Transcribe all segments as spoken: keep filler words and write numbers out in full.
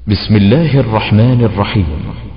بسم الله الرحمن الرحيم.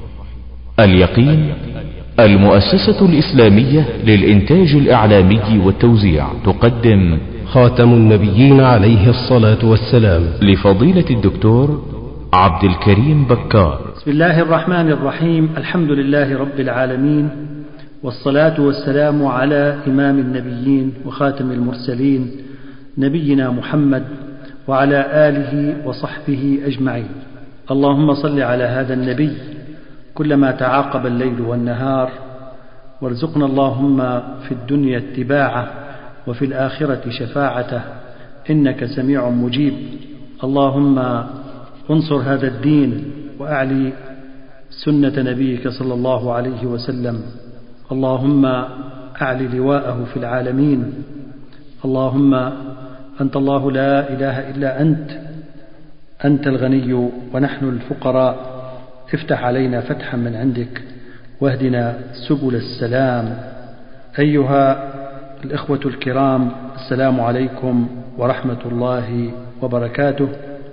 اليقين المؤسسة الإسلامية للإنتاج الإعلامي والتوزيع تقدم خاتم النبيين عليه الصلاة والسلام لفضيلة الدكتور عبد الكريم بكار. بسم الله الرحمن الرحيم. الحمد لله رب العالمين، والصلاة والسلام على إمام النبيين وخاتم المرسلين نبينا محمد وعلى آله وصحبه أجمعين. اللهم صل على هذا النبي كلما تعاقب الليل والنهار، وارزقنا اللهم في الدنيا اتباعه وفي الآخرة شفاعته، إنك سميع مجيب. اللهم انصر هذا الدين وأعلي سنة نبيك صلى الله عليه وسلم. اللهم أعلي لواءه في العالمين. اللهم أنت الله لا إله إلا أنت، أنت الغني ونحن الفقراء، افتح علينا فتحا من عندك واهدنا سبل السلام. أيها الإخوة الكرام، السلام عليكم ورحمة الله وبركاته،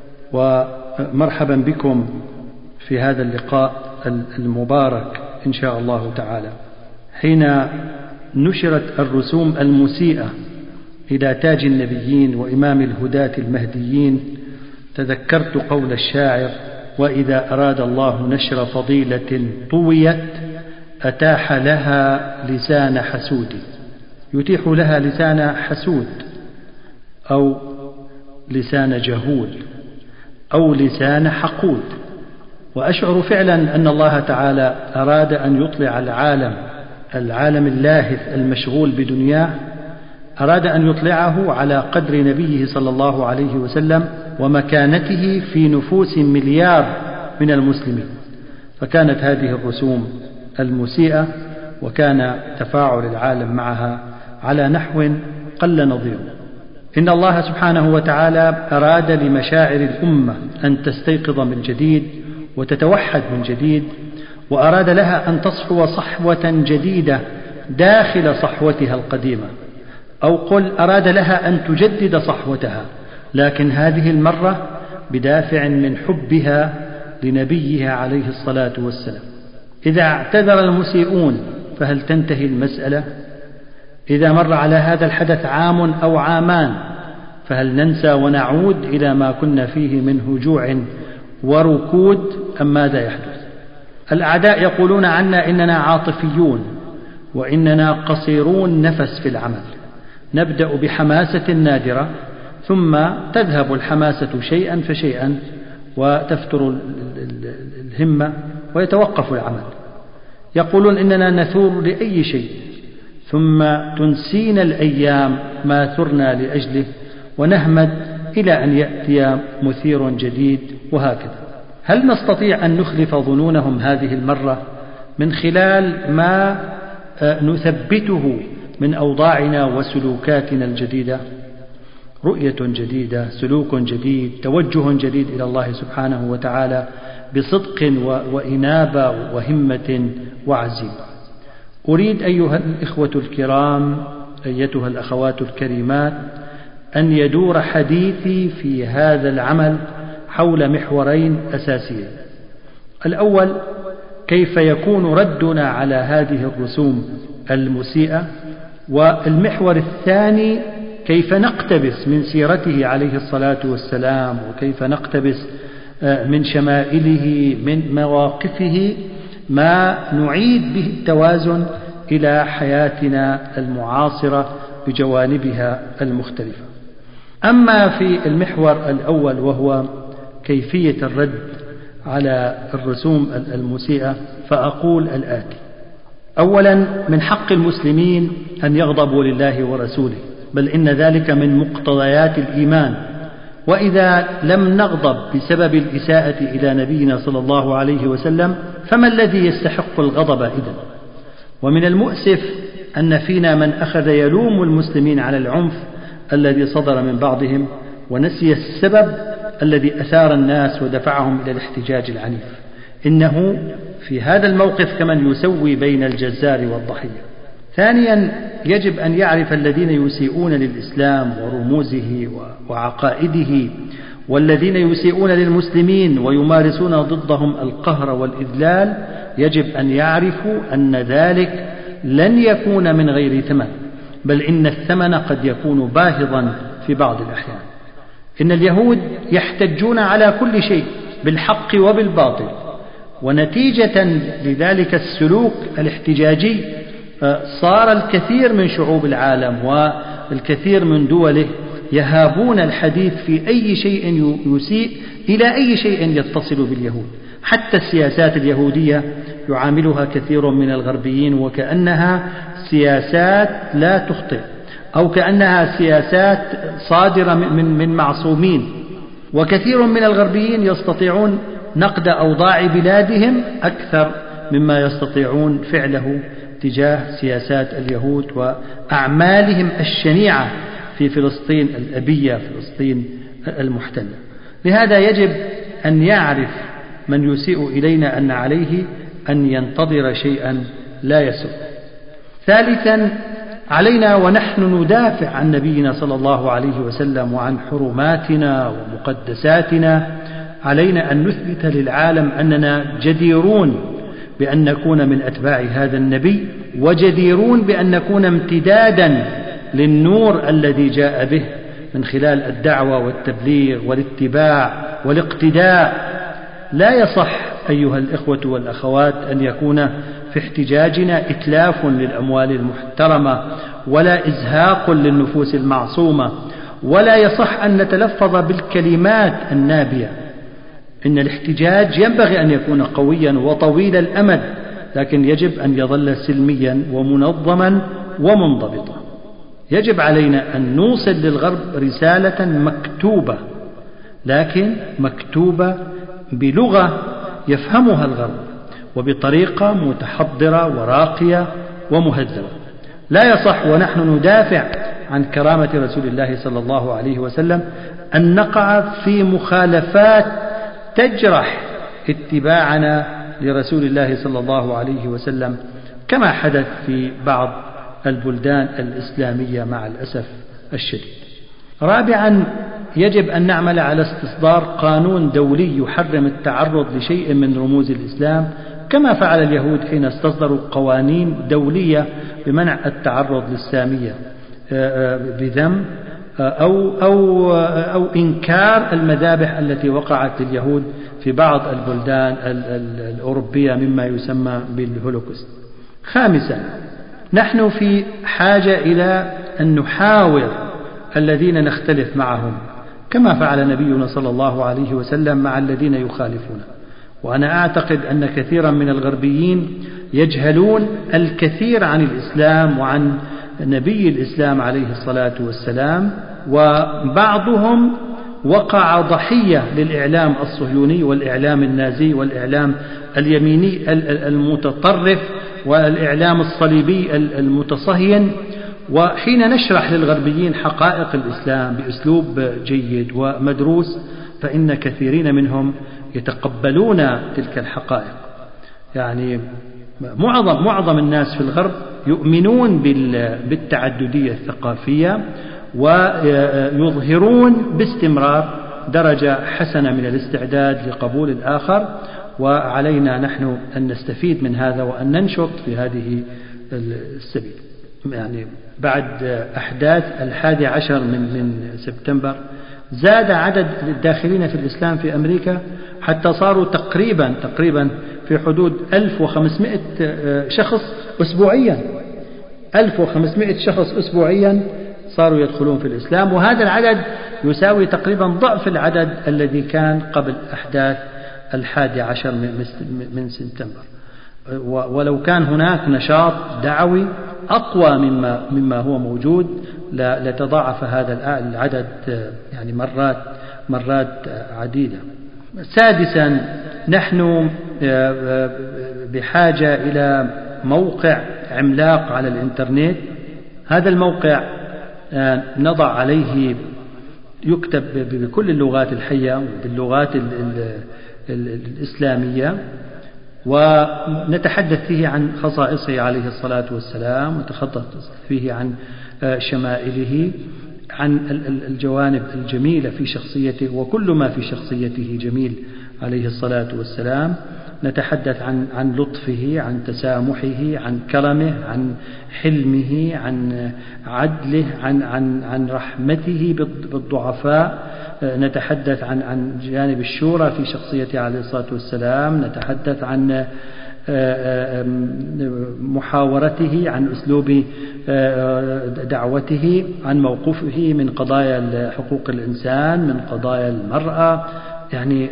ومرحبا بكم في هذا اللقاء المبارك إن شاء الله تعالى. حين نشرت الرسوم المسيئة إلى تاج النبيين وإمام الهداة المهديين، تذكرت قول الشاعر: وإذا أراد الله نشر فضيلة طويت أتاح لها لسان حسود. يتيح لها لسان حسود أو لسان جهول أو لسان حقود. وأشعر فعلا أن الله تعالى أراد أن يطلع العالم العالم اللاهث المشغول بدنياه، أراد أن يطلعه على قدر نبيه صلى الله عليه وسلم ومكانته في نفوس مليار من المسلمين. فكانت هذه الرسوم المسيئة وكان تفاعل العالم معها على نحو قل نظيره. إن الله سبحانه وتعالى أراد لمشاعر الأمة أن تستيقظ من جديد وتتوحد من جديد، وأراد لها أن تصحو صحوة جديدة داخل صحوتها القديمة، أو قل أراد لها أن تجدد صحوتها، لكن هذه المرة بدافع من حبها لنبيها عليه الصلاة والسلام. إذا اعتذر المسيئون فهل تنتهي المسألة؟ إذا مر على هذا الحدث عام أو عامان فهل ننسى ونعود إلى ما كنا فيه من هجوع وركود، أم ماذا يحدث؟ الأعداء يقولون عنا إننا عاطفيون وإننا قصيرون نفس في العمل، نبدأ بحماسة نادرة ثم تذهب الحماسة شيئا فشيئا وتفتر الهمة ويتوقف العمل. يقولون إننا نثور لأي شيء ثم تنسينا الأيام ما ثرنا لأجله ونهمد إلى أن يأتي مثير جديد، وهكذا. هل نستطيع أن نخلف ظنونهم هذه المرة من خلال ما نثبته من أوضاعنا وسلوكاتنا الجديدة؟ رؤية جديدة، سلوك جديد، توجه جديد إلى الله سبحانه وتعالى بصدق وإنابة وهمة وعزيمة. أريد أيها الإخوة الكرام، أيتها الأخوات الكريمات، أن يدور حديثي في هذا العمل حول محورين أساسيين. الأول: كيف يكون ردنا على هذه الرسوم المسيئة؟ والمحور الثاني: كيف نقتبس من سيرته عليه الصلاة والسلام، وكيف نقتبس من شمائله من مواقفه ما نعيد به التوازن إلى حياتنا المعاصرة بجوانبها المختلفة. أما في المحور الأول وهو كيفية الرد على الرسوم المسيئة، فأقول الآتي: أولا، من حق المسلمين أن يغضبوا لله ورسوله، بل إن ذلك من مقتضيات الإيمان. وإذا لم نغضب بسبب الإساءة إلى نبينا صلى الله عليه وسلم فما الذي يستحق الغضب إذن؟ ومن المؤسف أن فينا من أخذ يلوم المسلمين على العنف الذي صدر من بعضهم، ونسي السبب الذي أثار الناس ودفعهم إلى الاحتجاج العنيف. إنه في هذا الموقف كمن يسوي بين الجزار والضحية. ثانيا، يجب أن يعرف الذين يسيئون للإسلام ورموزه وعقائده والذين يسيئون للمسلمين ويمارسون ضدهم القهر والإذلال يجب أن يعرفوا أن ذلك لن يكون من غير ثمن، بل إن الثمن قد يكون باهظا في بعض الأحيان. إن اليهود يحتجون على كل شيء بالحق وبالباطل، ونتيجة لذلك السلوك الاحتجاجي صار الكثير من شعوب العالم والكثير من دوله يهابون الحديث في أي شيء يسيء إلى أي شيء يتصل باليهود. حتى السياسات اليهودية يعاملها كثير من الغربيين وكأنها سياسات لا تخطئ، أو كأنها سياسات صادرة من من معصومين. وكثير من الغربيين يستطيعون نقد أوضاع بلادهم أكثر مما يستطيعون فعله تجاه سياسات اليهود وأعمالهم الشنيعة في فلسطين الأبية، فلسطين المحتلة. لهذا يجب أن يعرف من يسيء إلينا أن عليه أن ينتظر شيئا لا يسوء. ثالثا، علينا ونحن ندافع عن نبينا صلى الله عليه وسلم وعن حرماتنا ومقدساتنا، علينا أن نثبت للعالم أننا جديرون بأن نكون من أتباع هذا النبي، وجديرون بأن نكون امتدادا للنور الذي جاء به من خلال الدعوة والتبليغ والاتباع والاقتداء. لا يصح أيها الإخوة والأخوات أن يكون في احتجاجنا إتلاف للأموال المحترمة ولا إزهاق للنفوس المعصومة، ولا يصح أن نتلفظ بالكلمات النابية. إن الاحتجاج ينبغي أن يكون قويا وطويل الأمد، لكن يجب أن يظل سلميا ومنظما ومنضبطا. يجب علينا أن نوصل للغرب رسالة مكتوبة، لكن مكتوبة بلغة يفهمها الغرب وبطريقة متحضرة وراقية ومهذبة. لا يصح ونحن ندافع عن كرامة رسول الله صلى الله عليه وسلم أن نقع في مخالفات تجرح اتباعنا لرسول الله صلى الله عليه وسلم، كما حدث في بعض البلدان الإسلامية مع الأسف الشديد. رابعا، يجب أن نعمل على استصدار قانون دولي يحرم التعرض لشيء من رموز الإسلام، كما فعل اليهود حين استصدروا قوانين دولية بمنع التعرض للسامية بذم أو, أو, أو إنكار المذابح التي وقعت لليهود في بعض البلدان الأوروبية مما يسمى بالهولوكوست. خامسا، نحن في حاجة إلى أن نحاور الذين نختلف معهم كما فعل نبينا صلى الله عليه وسلم مع الذين يخالفونه. وأنا أعتقد أن كثيرا من الغربيين يجهلون الكثير عن الإسلام وعن نبي الإسلام عليه الصلاة والسلام، وبعضهم وقع ضحية للإعلام الصهيوني والإعلام النازي والإعلام اليميني المتطرف والإعلام الصليبي المتصهين. وحين نشرح للغربيين حقائق الإسلام بأسلوب جيد ومدروس فإن كثيرين منهم يتقبلون تلك الحقائق. يعني معظم معظم الناس في الغرب يؤمنون بالتعددية الثقافية ويظهرون باستمرار درجة حسنة من الاستعداد لقبول الآخر، وعلينا نحن أن نستفيد من هذا وأن ننشط في هذه السبيل. يعني بعد أحداث الحادي عشر من من سبتمبر زاد عدد الداخلين في الإسلام في أمريكا حتى صاروا تقريبا تقريبا في حدود ألف وخمسمائة شخص أسبوعيا. ألف وخمسمائة شخص أسبوعيا صاروا يدخلون في الإسلام، وهذا العدد يساوي تقريبا ضعف العدد الذي كان قبل أحداث الحادي عشر من سبتمبر. ولو كان هناك نشاط دعوي أقوى مما مما هو موجود لتضاعف هذا العدد يعني مرات مرات عديدة. سادسا، نحن بحاجة إلى موقع عملاق على الإنترنت. هذا الموقع نضع عليه يكتب بكل اللغات الحية وباللغات الإسلامية، ونتحدث فيه عن خصائصه عليه الصلاة والسلام، ونتحدث فيه عن شمائله. عن الجوانب الجميلة في شخصيته، وكل ما في شخصيته جميل عليه الصلاة والسلام. نتحدث عن عن لطفه، عن تسامحه، عن كرمه، عن حلمه، عن عدله، عن عن عن رحمته بالضعفاء. نتحدث عن عن جانب الشورى في شخصيته عليه الصلاة والسلام. نتحدث عن محاورته، عن أسلوب دعوته، عن موقفه من قضايا حقوق الإنسان، من قضايا المرأة، يعني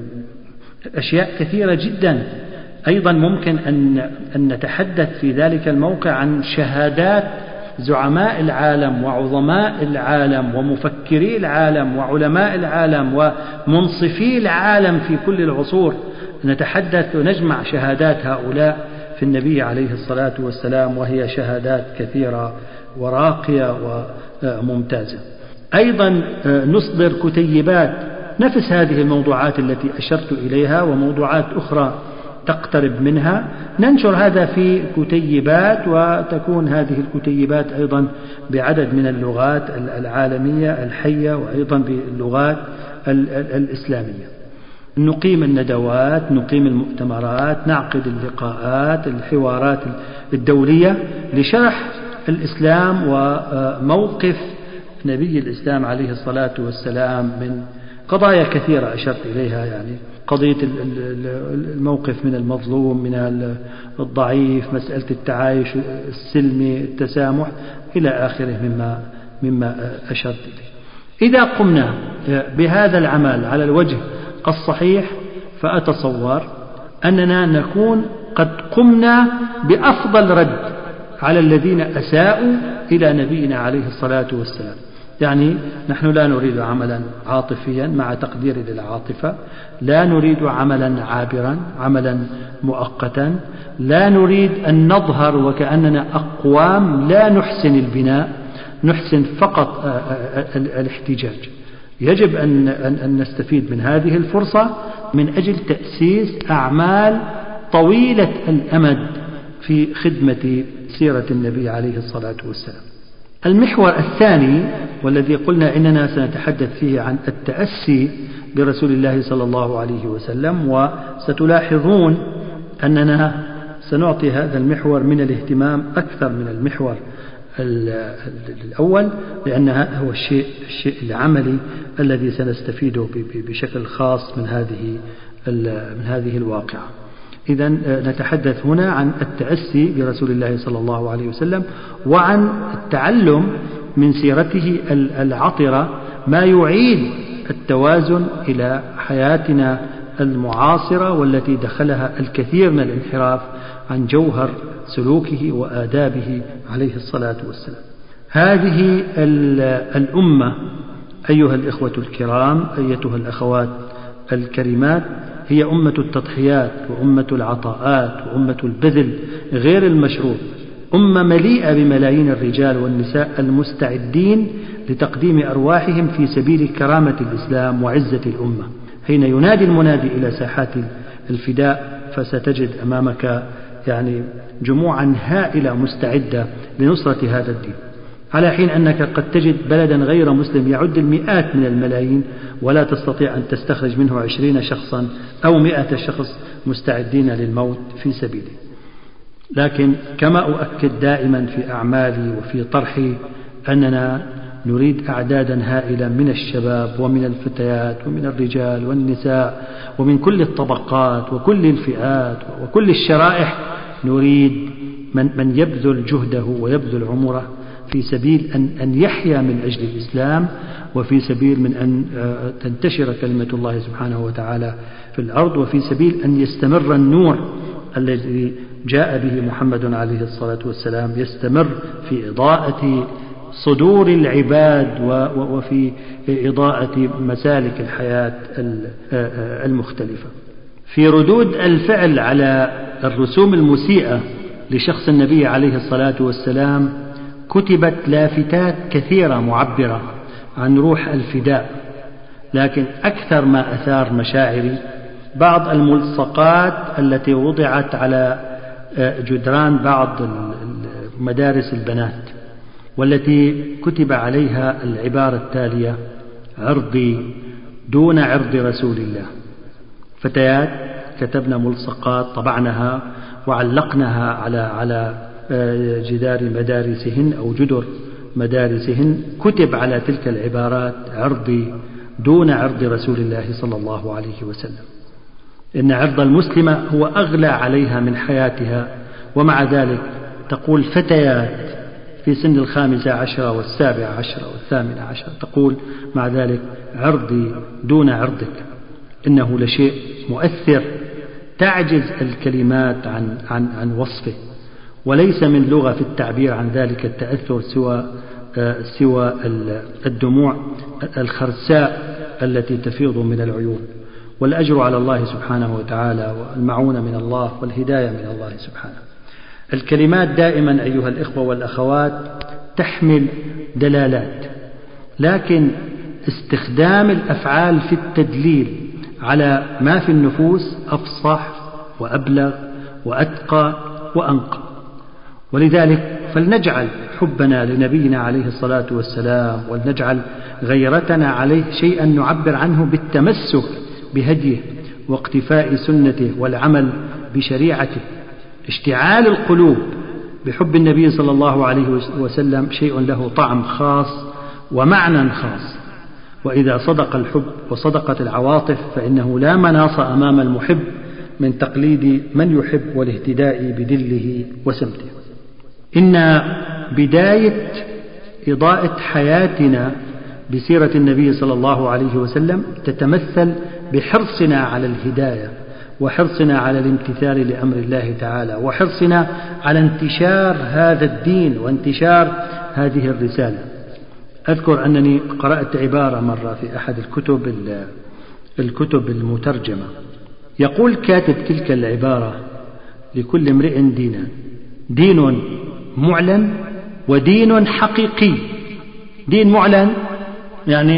أشياء كثيرة جدا. أيضا ممكن أن أن نتحدث في ذلك الموقع عن شهادات زعماء العالم وعظماء العالم ومفكري العالم وعلماء العالم ومنصفي العالم في كل العصور. نتحدث ونجمع شهادات هؤلاء في النبي عليه الصلاة والسلام، وهي شهادات كثيرة وراقية وممتازة. أيضا نصدر كتيبات نفس هذه الموضوعات التي أشرت إليها وموضوعات أخرى تقترب منها، ننشر هذا في كتيبات، وتكون هذه الكتيبات أيضا بعدد من اللغات العالمية الحية، وأيضا باللغات الإسلامية. نقيم الندوات، نقيم المؤتمرات، نعقد اللقاءات، الحوارات الدولية لشرح الإسلام وموقف نبي الإسلام عليه الصلاة والسلام من قضايا كثيرة أشرت إليها، يعني قضية الموقف من المظلوم، من الضعيف، مسألة التعايش السلمي، التسامح إلى آخره مما مما أشرت إليه. إذا قمنا بهذا العمل على الوجه الصحيح، فأتصور أننا نكون قد قمنا بأفضل رد على الذين أساءوا إلى نبينا عليه الصلاة والسلام. يعني نحن لا نريد عملا عاطفيا مع تقدير للعاطفة، لا نريد عملا عابرا، عملا مؤقتا، لا نريد أن نظهر وكأننا أقوام لا نحسن البناء، نحسن فقط الاحتجاج. يجب أن أن نستفيد من هذه الفرصة من أجل تأسيس أعمال طويلة الأمد في خدمة سيرة النبي عليه الصلاة والسلام. المحور الثاني والذي قلنا إننا سنتحدث فيه عن التأسي برسول الله صلى الله عليه وسلم، وستلاحظون أننا سنعطي هذا المحور من الاهتمام أكثر من المحور الأول، لأن هذا هو الشيء الشيء العملي الذي سنستفيده بشكل خاص من هذه من هذه الواقعة. إذا نتحدث هنا عن التأسي برسول الله صلى الله عليه وسلم، وعن التعلم من سيرته العطرة ما يعيد التوازن إلى حياتنا المعاصرة، والتي دخلها الكثير من الانحراف عن جوهر سلوكه وآدابه عليه الصلاة والسلام. هذه الأمة أيها الإخوة الكرام، أيتها الأخوات الكريمات، هي أمة التضحيات وأمة العطاءات وأمة البذل غير المشروط، أمة مليئة بملايين الرجال والنساء المستعدين لتقديم أرواحهم في سبيل كرامة الإسلام وعزة الأمة. حين ينادي المنادي إلى ساحات الفداء فستجد أمامك يعني جموعا هائلة مستعدة لنصرة هذا الدين، على حين أنك قد تجد بلدا غير مسلم يعد المئات من الملايين ولا تستطيع أن تستخرج منه عشرين شخصا أو مئة شخص مستعدين للموت في سبيله. لكن كما أؤكد دائما في أعمالي وفي طرحي أننا نريد أعدادا هائلة من الشباب ومن الفتيات ومن الرجال والنساء ومن كل الطبقات وكل الفئات وكل الشرائح. نريد من, من يبذل جهده ويبذل عمره في سبيل أن, أن يحيا من أجل الإسلام، وفي سبيل من أن تنتشر كلمة الله سبحانه وتعالى في الأرض، وفي سبيل أن يستمر النور الذي جاء به محمد عليه الصلاة والسلام، يستمر في إضاءة صدور العباد وفي إضاءة مسالك الحياة المختلفة. في ردود الفعل على الرسوم المسيئة لشخص النبي عليه الصلاة والسلام كتبت لافتات كثيرة معبرة عن روح الفداء، لكن أكثر ما أثار مشاعري بعض الملصقات التي وضعت على جدران بعض مدارس البنات، والتي كتب عليها العبارة التالية: عرضي دون عرض رسول الله. فتيات كتبنا ملصقات طبعناها وعلقناها على على جدار مدارسهن أو جدر مدارسهن، كتب على تلك العبارات: عرضي دون عرض رسول الله صلى الله عليه وسلم. إن عرض المسلمة هو أغلى عليها من حياتها، ومع ذلك تقول فتيات في سن الخامسة عشرة والسابعة عشرة والثامنة عشرة تقول مع ذلك: عرضي دون عرضك. إنه لشيء مؤثر تعجز الكلمات عن, عن, عن وصفه، وليس من لغة في التعبير عن ذلك التأثر سوى سوى الدموع الخرساء التي تفيض من العيون. والأجر على الله سبحانه وتعالى، والمعونة من الله، والهداية من الله سبحانه. الكلمات دائما أيها الإخوة والأخوات تحمل دلالات، لكن استخدام الأفعال في التدليل على ما في النفوس أفصح وأبلغ وأتقى وأنقى. ولذلك فلنجعل حبنا لنبينا عليه الصلاة والسلام، ولنجعل غيرتنا عليه شيئا نعبر عنه بالتمسك بهديه واقتفاء سنته والعمل بشريعته. اشتعال القلوب بحب النبي صلى الله عليه وسلم شيء له طعم خاص ومعنى خاص، وإذا صدق الحب وصدقت العواطف فإنه لا مناص أمام المحب من تقليد من يحب والاهتداء بدله وسمته. إن بداية إضاءة حياتنا بسيرة النبي صلى الله عليه وسلم تتمثل بحرصنا على الهداية، وحرصنا على الامتثال لأمر الله تعالى، وحرصنا على انتشار هذا الدين وانتشار هذه الرسالة. أذكر أنني قرأت عبارة مرة في أحد الكتب الكتب المترجمة، يقول كاتب تلك العبارة: لكل امرئ دينان، دين معلن ودين حقيقي. دين معلن يعني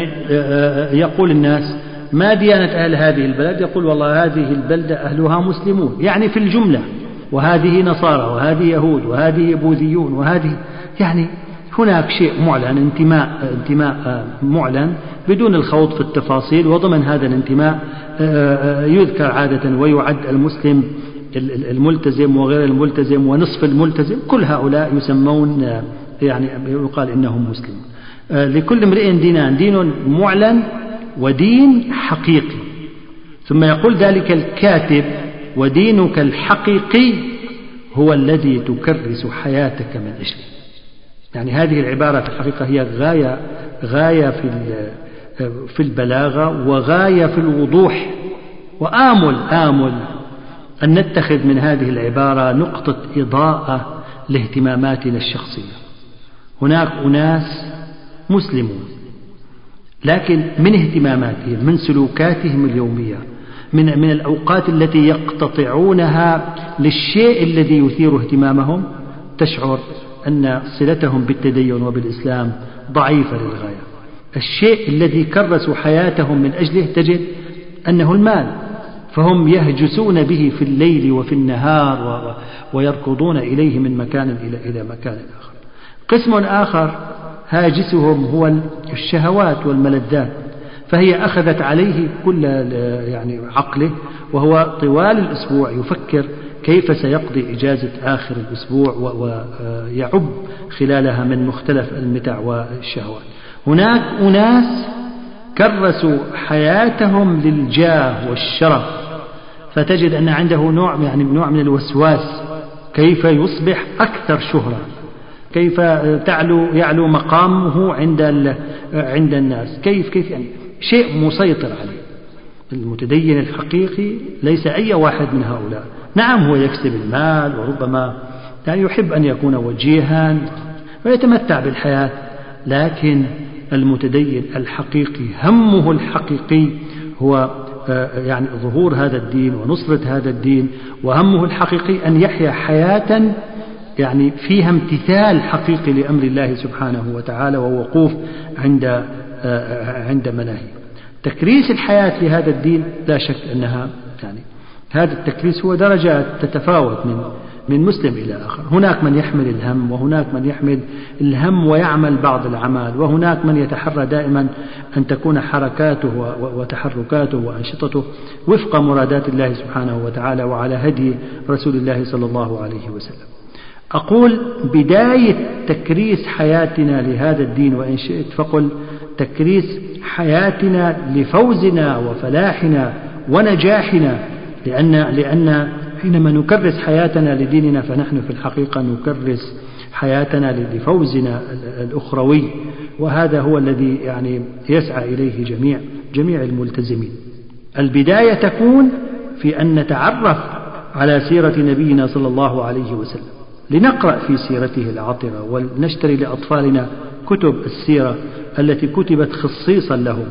يقول الناس: ما ديانة أهل هذه البلد؟ يقول: والله هذه البلدة أهلها مسلمون، يعني في الجملة، وهذه نصارى، وهذه يهود، وهذه بوذيون، وهذه يعني هناك شيء معلن، انتماء انتماء معلن بدون الخوض في التفاصيل. وضمن هذا الانتماء يذكر عادة ويعد المسلم الملتزم وغير الملتزم ونصف الملتزم، كل هؤلاء يسمون يعني يقال إنهم مسلمون. لكل امرئ دينان، دين معلن ودين حقيقي. ثم يقول ذلك الكاتب: ودينك الحقيقي هو الذي تكرس حياتك من أجله. يعني هذه العبارة في الحقيقة هي غاية غاية في في البلاغة وغاية في الوضوح. وآمل آمل أن نتخذ من هذه العبارة نقطة إضاءة لاهتماماتنا الشخصية. هناك أناس مسلمون، لكن من اهتماماتهم، من سلوكاتهم اليومية، من من الأوقات التي يقتطعونها للشيء الذي يثير اهتمامهم، تشعر أن صلتهم بالتدين وبالإسلام ضعيفة للغاية. الشيء الذي كرسوا حياتهم من أجله تجد أنه المال، فهم يهجسون به في الليل وفي النهار ويركضون إليه من مكان إلى مكان آخر. قسم آخر هاجسهم هو الشهوات والملذات، فهي أخذت عليه كل يعني عقله، وهو طوال الأسبوع يفكر كيف سيقضي إجازة آخر الأسبوع ويعب خلالها من مختلف المتع والشهوات. هناك أناس كرسوا حياتهم للجاه والشرف، فتجد أن عنده نوع يعني نوع من الوسواس كيف يصبح أكثر شهرة، كيف تعلو يعلو مقامه عند عند الناس، كيف كيف يعني شيء مسيطر عليه. المتدين الحقيقي ليس أي واحد من هؤلاء. نعم هو يكسب المال وربما يعني يحب أن يكون وجيها ويتمتع بالحياة، لكن المتدين الحقيقي همه الحقيقي هو يعني ظهور هذا الدين ونصرة هذا الدين، وهمه الحقيقي أن يحيا حياة يعني فيها امتثال حقيقي لأمر الله سبحانه وتعالى ووقوف عند عند مناهيه. تكريس الحياة لهذا الدين لا شك أنها يعني هذا التكريس هو درجات تتفاوت من من مسلم إلى آخر. هناك من يحمل الهم، وهناك من يحمل الهم ويعمل بعض الأعمال، وهناك من يتحرى دائما أن تكون حركاته وتحركاته وأنشطته وفق مرادات الله سبحانه وتعالى وعلى هدي رسول الله صلى الله عليه وسلم. أقول بداية تكريس حياتنا لهذا الدين، وإن شئت فقل تكريس حياتنا لفوزنا وفلاحنا ونجاحنا، لأن, لأن حينما نكرس حياتنا لديننا فنحن في الحقيقة نكرس حياتنا لفوزنا الأخروي، وهذا هو الذي يعني يسعى إليه جميع جميع الملتزمين. البداية تكون في أن نتعرف على سيرة نبينا صلى الله عليه وسلم، لنقرأ في سيرته العطرة، ونشتري لأطفالنا كتب السيرة التي كتبت خصيصا لهم،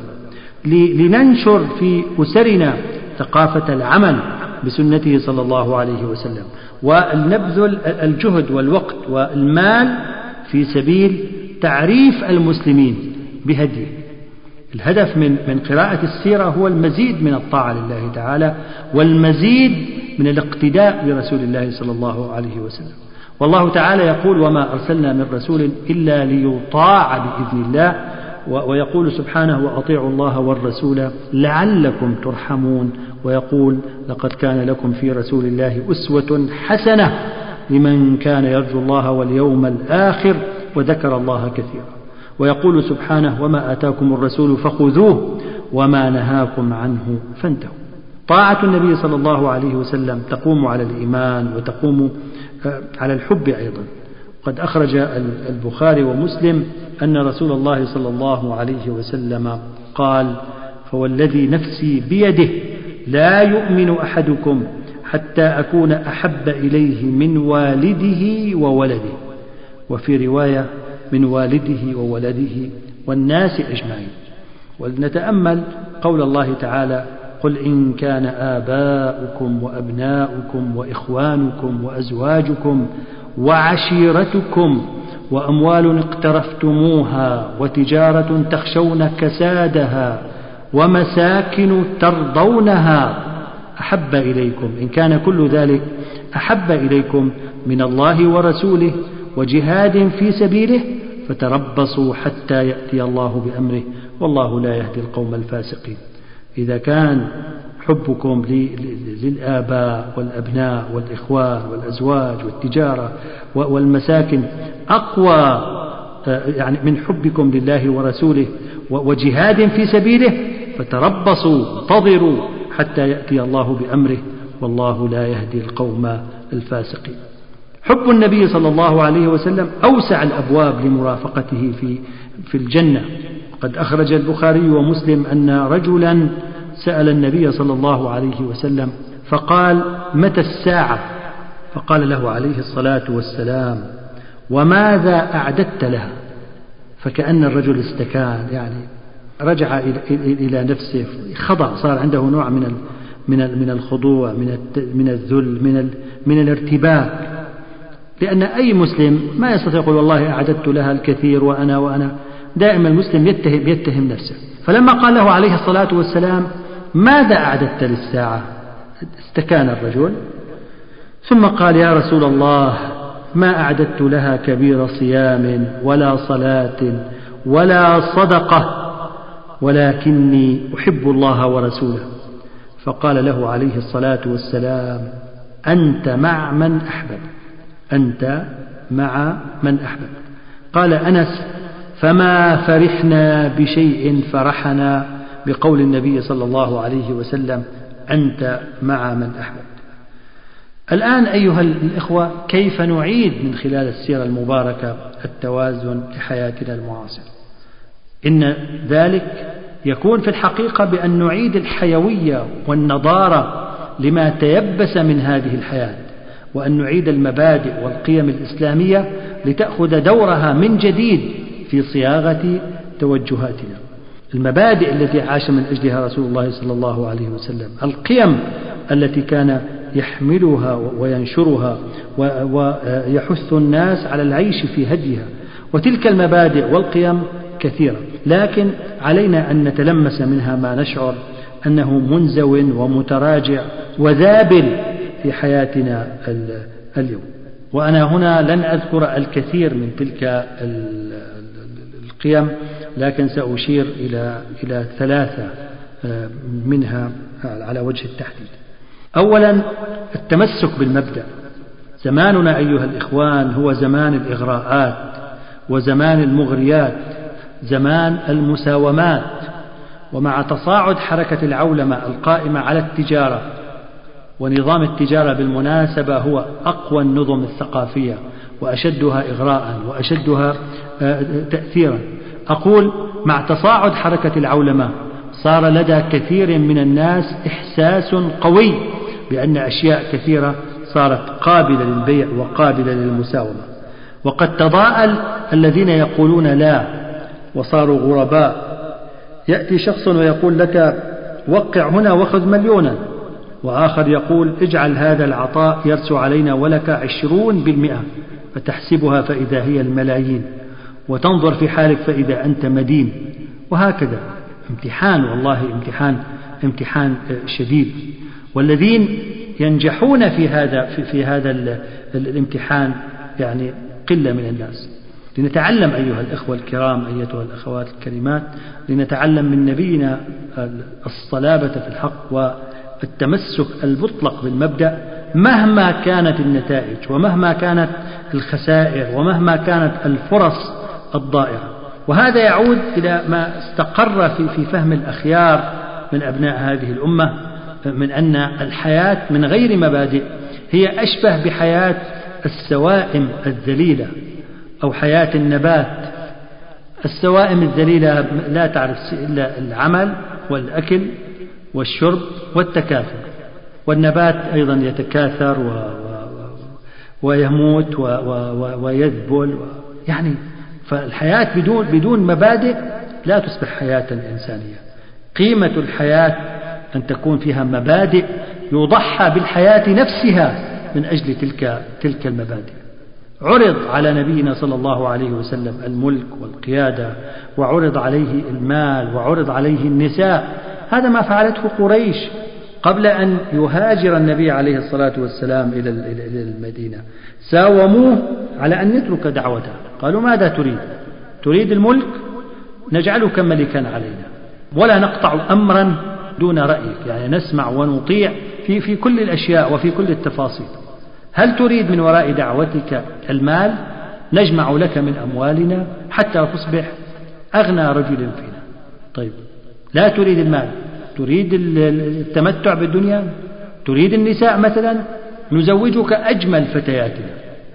لننشر في أسرنا ثقافة العمل بسنته صلى الله عليه وسلم، ونبذل الجهد والوقت والمال في سبيل تعريف المسلمين بهديه. الهدف من من قراءة السيرة هو المزيد من الطاعة لله تعالى، والمزيد من الاقتداء برسول الله صلى الله عليه وسلم. والله تعالى يقول: وما أرسلنا من رسول إلا ليطاع بإذن الله، ويقول سبحانه: وأطيعوا الله والرسول لعلكم ترحمون، ويقول: لقد كان لكم في رسول الله أسوة حسنة لمن كان يرجو الله واليوم الآخر وذكر الله كثيرا. ويقول سبحانه: وما آتاكم الرسول فخذوه وما نهاكم عنه فانتهوا. طاعة النبي صلى الله عليه وسلم تقوم على الإيمان وتقوم على الحب أيضا. قد أخرج البخاري ومسلم أن رسول الله صلى الله عليه وسلم قال: فوالذي نفسي بيده لا يؤمن أحدكم حتى أكون أحب إليه من والده وولده، وفي رواية من والده وولده والناس أجمعين. ولنتأمل قول الله تعالى: قل إن كان آباؤكم وأبناؤكم وإخوانكم وأزواجكم وعشيرتكم وأموال اقترفتموها وتجارة تخشون كسادها ومساكن ترضونها أحب إليكم، إن كان كل ذلك أحب إليكم من الله ورسوله وجهاد في سبيله فتربصوا حتى يأتي الله بأمره والله لا يهدي القوم الفاسقين. إذا كان حبكم للآباء والأبناء والإخوان والأزواج والتجارة والمساكن أقوى يعني من حبكم لله ورسوله وجهاد في سبيله فتربصوا انتظروا حتى يأتي الله بأمره والله لا يهدي القوم الفاسقين. حب النبي صلى الله عليه وسلم أوسع الأبواب لمرافقته في في الجنة. قد أخرج البخاري ومسلم أن رجلا سأل النبي صلى الله عليه وسلم فقال: متى الساعة؟ فقال له عليه الصلاة والسلام: وماذا أعددت لها؟ فكأن الرجل استكان، يعني رجع إلى نفسه، خضع، صار عنده نوع من من من الخضوع، من من الذل، من من الارتباك، لأن أي مسلم ما يستطيع يقول والله أعددت لها الكثير وأنا وأنا دائما المسلم يتهم يتهم نفسه. فلما قال له عليه الصلاة والسلام: ماذا أعددت للساعة؟ استكان الرجل، ثم قال: يا رسول الله، ما أعددت لها كبير صيام ولا صلاة ولا صدقة ولكني أحب الله ورسوله. فقال له عليه الصلاة والسلام: أنت مع من أحبب، أنت مع من أحبب. قال أنس: فما فرحنا بشيء فرحنا بقول النبي صلى الله عليه وسلم: أنت مع من أحبب. الآن أيها الإخوة، كيف نعيد من خلال السيرة المباركة التوازن لحياتنا المعاصرة؟ إن ذلك يكون في الحقيقة بأن نعيد الحيوية والنضارة لما تيبس من هذه الحياة، وأن نعيد المبادئ والقيم الإسلامية لتأخذ دورها من جديد في صياغة توجهاتنا. المبادئ التي عاش من أجلها رسول الله صلى الله عليه وسلم، القيم التي كان يحملها وينشرها ويحث الناس على العيش في هديها، وتلك المبادئ والقيم كثيرة، لكن علينا أن نتلمس منها ما نشعر أنه منزو ومتراجع وذابل في حياتنا اليوم. وأنا هنا لن أذكر الكثير من تلك القيم، لكن سأشير إلى إلى ثلاثة منها على وجه التحديد. أولا التمسك بالمبدأ. زماننا أيها الإخوان هو زمان الإغراءات وزمان المغريات، زمان المساومات. ومع تصاعد حركة العولمة القائمة على التجارة، ونظام التجارة بالمناسبة هو أقوى النظم الثقافية وأشدها إغراء وأشدها تأثيرا، أقول مع تصاعد حركة العولمة صار لدى كثير من الناس إحساس قوي بأن أشياء كثيرة صارت قابلة للبيع وقابلة للمساومة، وقد تضاءل الذين يقولون لا وصاروا غرباء. يأتي شخص ويقول لك وقع هنا واخذ مليونا، وآخر يقول اجعل هذا العطاء يرسو علينا ولك عشرون بالمئة، فتحسبها فإذا هي الملايين، وتنظر في حالك فإذا أنت مدين. وهكذا امتحان، والله امتحان امتحان شديد. والذين ينجحون في هذا في, في هذا الامتحان يعني قلة من الناس. لنتعلم أيها الإخوة الكرام، أيتها الأخوات الكريمات، لنتعلم من نبينا الصلابة في الحق والتمسك المطلق بالمبدأ مهما كانت النتائج ومهما كانت الخسائر ومهما كانت الفرص الضائعة. وهذا يعود إلى ما استقر في في فهم الأخيار من أبناء هذه الأمة، من أن الحياة من غير مبادئ هي أشبه بحياة السوائم الذليلة أو حياة النبات. السوائم الذليلة لا تعرف إلا العمل والأكل والشرب والتكاثر، والنبات أيضا يتكاثر و و ويموت و و ويذبل و يعني فالحياة بدون بدون مبادئ لا تصبح حياة إنسانية. قيمة الحياة أن تكون فيها مبادئ، يضحى بالحياة نفسها من أجل تلك تلك المبادئ. عرض على نبينا صلى الله عليه وسلم الملك والقيادة، وعرض عليه المال، وعرض عليه النساء. هذا ما فعلته قريش قبل أن يهاجر النبي عليه الصلاة والسلام إلى المدينة. ساوموه على أن يترك دعوته، قالوا ماذا تريد؟ تريد الملك؟ نجعلك ملكا علينا ولا نقطع أمرا دون رأيك، يعني نسمع ونطيع في في كل الأشياء وفي كل التفاصيل. هل تريد من وراء دعوتك المال؟ نجمع لك من أموالنا حتى تصبح أغنى رجل فينا. طيب لا تريد المال، تريد التمتع بالدنيا، تريد النساء مثلا، نزوجك أجمل فتياتنا.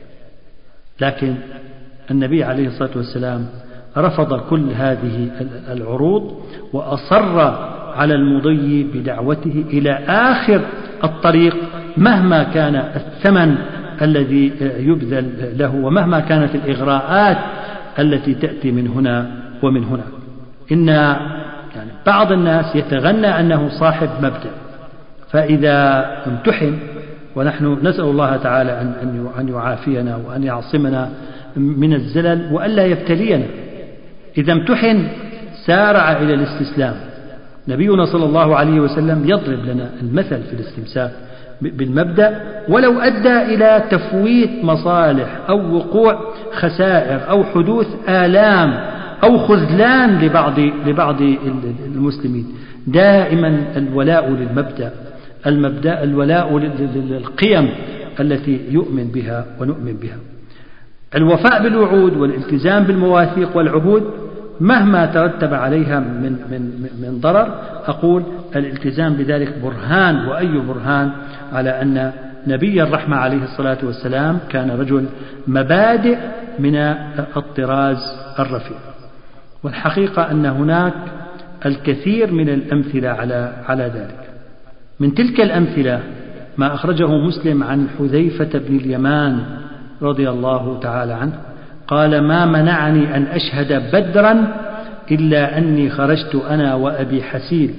لكن النبي عليه الصلاة والسلام رفض كل هذه العروض وأصر على المضي بدعوته إلى آخر الطريق مهما كان الثمن الذي يبذل له ومهما كانت الإغراءات التي تأتي من هنا ومن هنا. إن يعني بعض الناس يتغنى أنه صاحب مبدأ، فإذا امتحن، ونحن نسأل الله تعالى أن يعافينا وأن يعصمنا من الزلل وألا يبتلينا، إذا امتحن سارع إلى الاستسلام. نبينا صلى الله عليه وسلم يضرب لنا المثل في الاستمساك بالمبدأ، ولو أدى إلى تفويت مصالح أو وقوع خسائر أو حدوث آلام أو خذلان لبعض لبعض المسلمين. دائما الولاء للمبدأ، المبدأ الولاء للقيم التي يؤمن بها ونؤمن بها. الوفاء بالوعود والالتزام بالمواثيق والعهود مهما ترتب عليها من من من ضرر، أقول الالتزام بذلك برهان، وأي برهان على أن نبي الرحمة عليه الصلاة والسلام كان رجل مبادئ من الطراز الرفيع. والحقيقة أن هناك الكثير من الأمثلة على على ذلك. من تلك الأمثلة ما أخرجه مسلم عن حذيفة بن اليمان رضي الله تعالى عنه قال: ما منعني أن أشهد بدرا إلا أني خرجت أنا وأبي حسين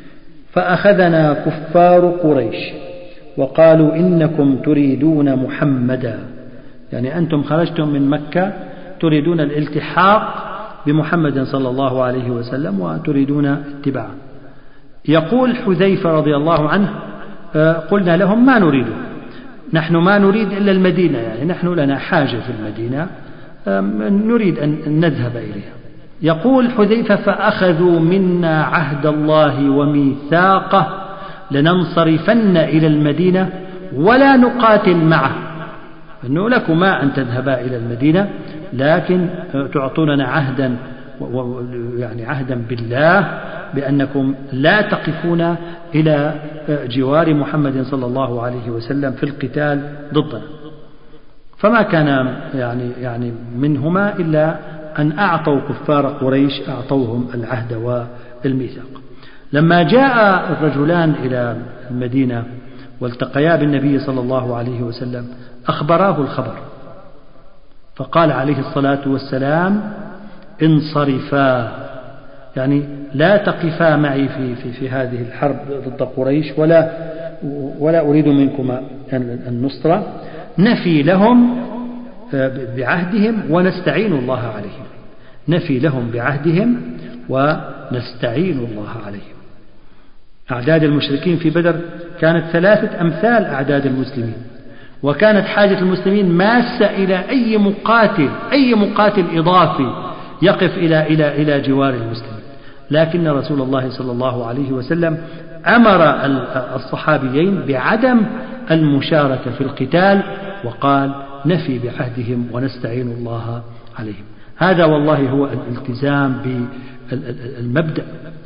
فأخذنا كفار قريش وقالوا إنكم تريدون محمدا، يعني أنتم خرجتم من مكة تريدون الالتحاق بمحمد صلى الله عليه وسلم وتريدون اتباعه. يقول حذيفة رضي الله عنه: قلنا لهم ما نريده، نحن ما نريد إلا المدينة، يعني نحن لنا حاجة في المدينة نريد أن نذهب إليها. يقول حذيفة: فأخذوا منا عهد الله وميثاقه لننصرفن إلى المدينة ولا نقاتل معه، أنه لكما أن تذهبا إلى المدينة لكن تعطوننا عهدا، يعني عهدا بالله بأنكم لا تقفون إلى جوار محمد صلى الله عليه وسلم في القتال ضدنا. فما كان يعني يعني منهما إلا أن أعطوا كفار قريش أعطوهم العهد والميثاق. لما جاء الرجلان إلى المدينة والتقيا بالنبي صلى الله عليه وسلم أخبراه الخبر، فقال عليه الصلاة والسلام: انصرفا، يعني لا تقفا معي في, في, في هذه الحرب ضد قريش، ولا, ولا أريد منكما النصرة، نفي لهم بعهدهم ونستعين الله عليهم، نفي لهم بعهدهم ونستعين الله عليهم. أعداد المشركين في بدر كانت ثلاثة أمثال أعداد المسلمين، وكانت حاجة المسلمين ماسة إلى أي مقاتل أي مقاتل إضافي يقف إلى إلى إلى جوار المسلمين، لكن رسول الله صلى الله عليه وسلم أمر الصحابيين بعدم المشاركة في القتال، وقال: نفي بعهدهم ونستعين الله عليهم. هذا والله هو الالتزام بالمبدأ.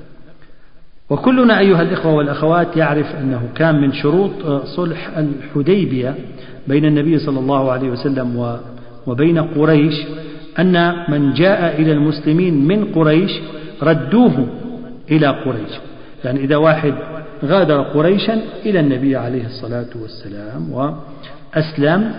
وكلنا أيها الإخوة والأخوات يعرف أنه كان من شروط صلح الحديبية بين النبي صلى الله عليه وسلم وبين قريش أن من جاء إلى المسلمين من قريش ردوه إلى قريش، يعني إذا واحد غادر قريشا إلى النبي عليه الصلاة والسلام وأسلم،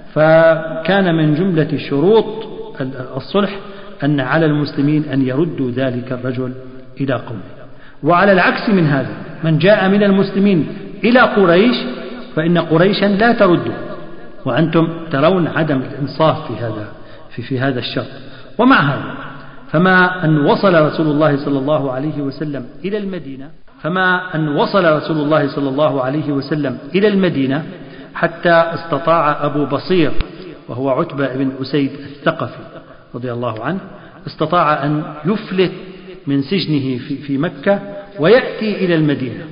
فكان من جملة شروط الصلح أن على المسلمين أن يردوا ذلك الرجل إلى قومه. وعلى العكس من هذا، من جاء من المسلمين إلى قريش فإن قريشا لا ترده، وأنتم ترون عدم الإنصاف في هذا في, في هذا الشرط. ومع هذا فما أن وصل رسول الله صلى الله عليه وسلم إلى المدينة فما أن وصل رسول الله صلى الله عليه وسلم إلى المدينة حتى استطاع أبو بصير وهو عتبة بن أسيد الثقفي رضي الله عنه، استطاع أن يفلت من سجنه في, في مكة ويأتي إلى المدينة.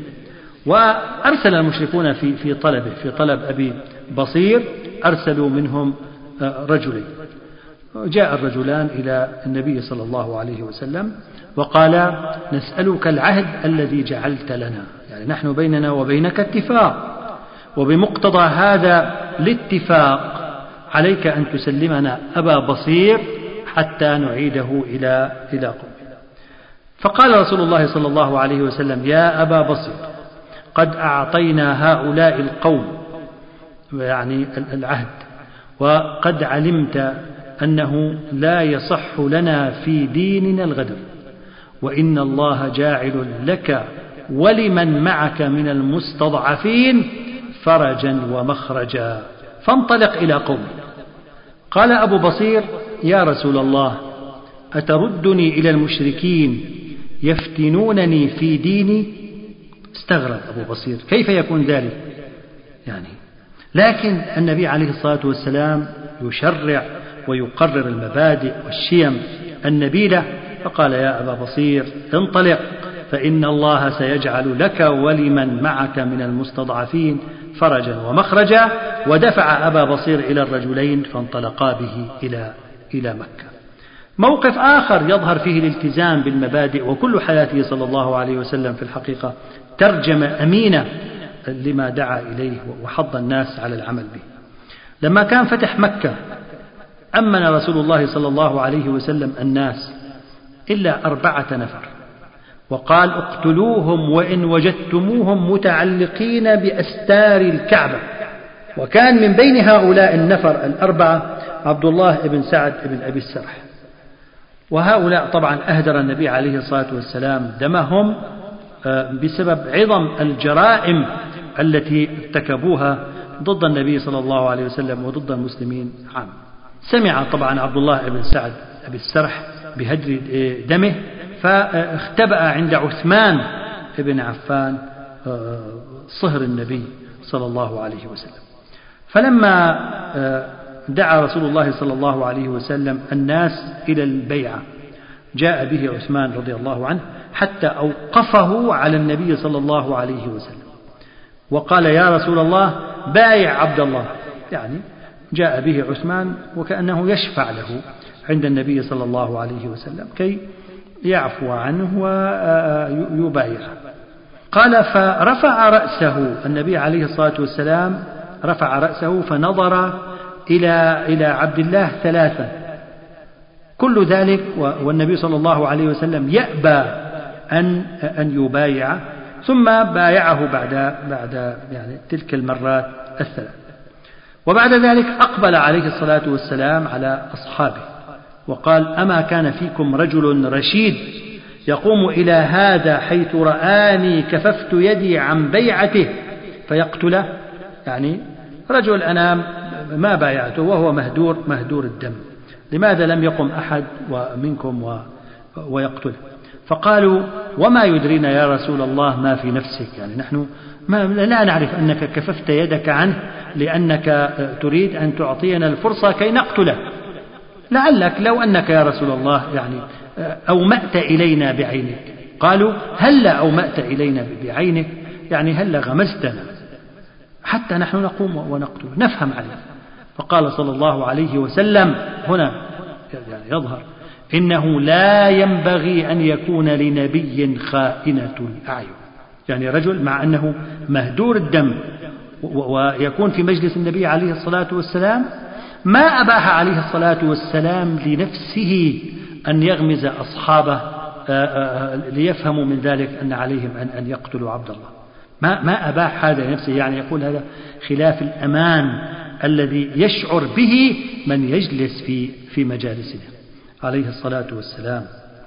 وأرسل المشركون في, في طلبه في طلب أبي بصير، أرسلوا منهم رجلين. جاء الرجلان إلى النبي صلى الله عليه وسلم وقالا: نسألك العهد الذي جعلت لنا، يعني نحن بيننا وبينك اتفاق، وبمقتضى هذا الاتفاق عليك أن تسلمنا أبا بصير حتى نعيده إلى إلى قومه. فقال رسول الله صلى الله عليه وسلم: يا أبا بصير، قد أعطينا هؤلاء القوم يعني العهد، وقد علمت أنه لا يصح لنا في ديننا الغدر، وإن الله جاعل لك ولمن معك من المستضعفين فرجا ومخرجا، فانطلق إلى قومك. قال أبو بصير: يا رسول الله، أتردني إلى المشركين يفتنونني في ديني؟ استغرب أبو بصير، كيف يكون ذلك يعني؟ لكن النبي عليه الصلاة والسلام يشرع ويقرر المبادئ والشيم النبيلة، فقال: يا أبا بصير، انطلق، فإن الله سيجعل لك ولمن معك من المستضعفين فرجا ومخرجا. ودفع أبا بصير إلى الرجلين فانطلقا به إلى إلى مكة. موقف آخر يظهر فيه الالتزام بالمبادئ، وكل حياته صلى الله عليه وسلم في الحقيقة ترجمة أمينة لما دعا إليه وحض الناس على العمل به. لما كان فتح مكة أمن رسول الله صلى الله عليه وسلم الناس إلا أربعة نفر، وقال: اقتلوهم وإن وجدتموهم متعلقين بأستار الكعبة. وكان من بين هؤلاء النفر الأربعة عبد الله بن سعد بن أبي السرح، وهؤلاء طبعا أهدر النبي عليه الصلاة والسلام دمهم بسبب عظم الجرائم التي ارتكبوها ضد النبي صلى الله عليه وسلم وضد المسلمين عامة. سمع طبعا عبد الله بن سعد بن السرح بهدر دمه، فاختبأ عند عثمان بن عفان صهر النبي صلى الله عليه وسلم. فلما دعا رسول الله صلى الله عليه وسلم الناس إلى البيعة جاء به عثمان رضي الله عنه حتى أوقفه على النبي صلى الله عليه وسلم وقال: يا رسول الله بايع عبد الله. يعني جاء به عثمان وكأنه يشفع له عند النبي صلى الله عليه وسلم كي يعفو عنه ويبايعه. قال: فرفع رأسه النبي عليه الصلاة والسلام، رفع رأسه فنظر إلى إلى عبد الله ثلاثا، كل ذلك والنبي صلى الله عليه وسلم يأبى أن أن يبايع، ثم بايعه بعد بعد يعني تلك المرات الثلاث. وبعد ذلك أقبل عليه الصلاة والسلام على أصحابه وقال: أما كان فيكم رجل رشيد يقوم إلى هذا حيث رآني كففت يدي عن بيعته فيقتله؟ يعني رجل أنا ما بايعته وهو مهدور مهدور الدم، لماذا لم يقم أحد منكم ويقتله؟ فقالوا: وما يدرينا يا رسول الله ما في نفسك، يعني نحن ما لا نعرف أنك كففت يدك عنه لأنك تريد أن تعطينا الفرصة كي نقتله، لعلك لو أنك يا رسول الله يعني أومأت إلينا بعينك. قالوا: هل أومأت إلينا بعينك، يعني هل غمزتنا حتى نحن نقوم ونقتل نفهم عليه. فقال صلى الله عليه وسلم هنا يعني يظهر إنه لا ينبغي أن يكون لنبي خائنة الأعين، يعني رجل مع أنه مهدور الدم ويكون في مجلس النبي عليه الصلاة والسلام ما أباح عليه الصلاة والسلام لنفسه أن يغمز أصحابه ليفهموا من ذلك أن عليهم أن يقتلوا عبد الله، ما ما أباح هذا لنفسه، يعني يقول هذا خلاف الأمان الذي يشعر به من يجلس في في مجالسنا عليه الصلاة والسلام.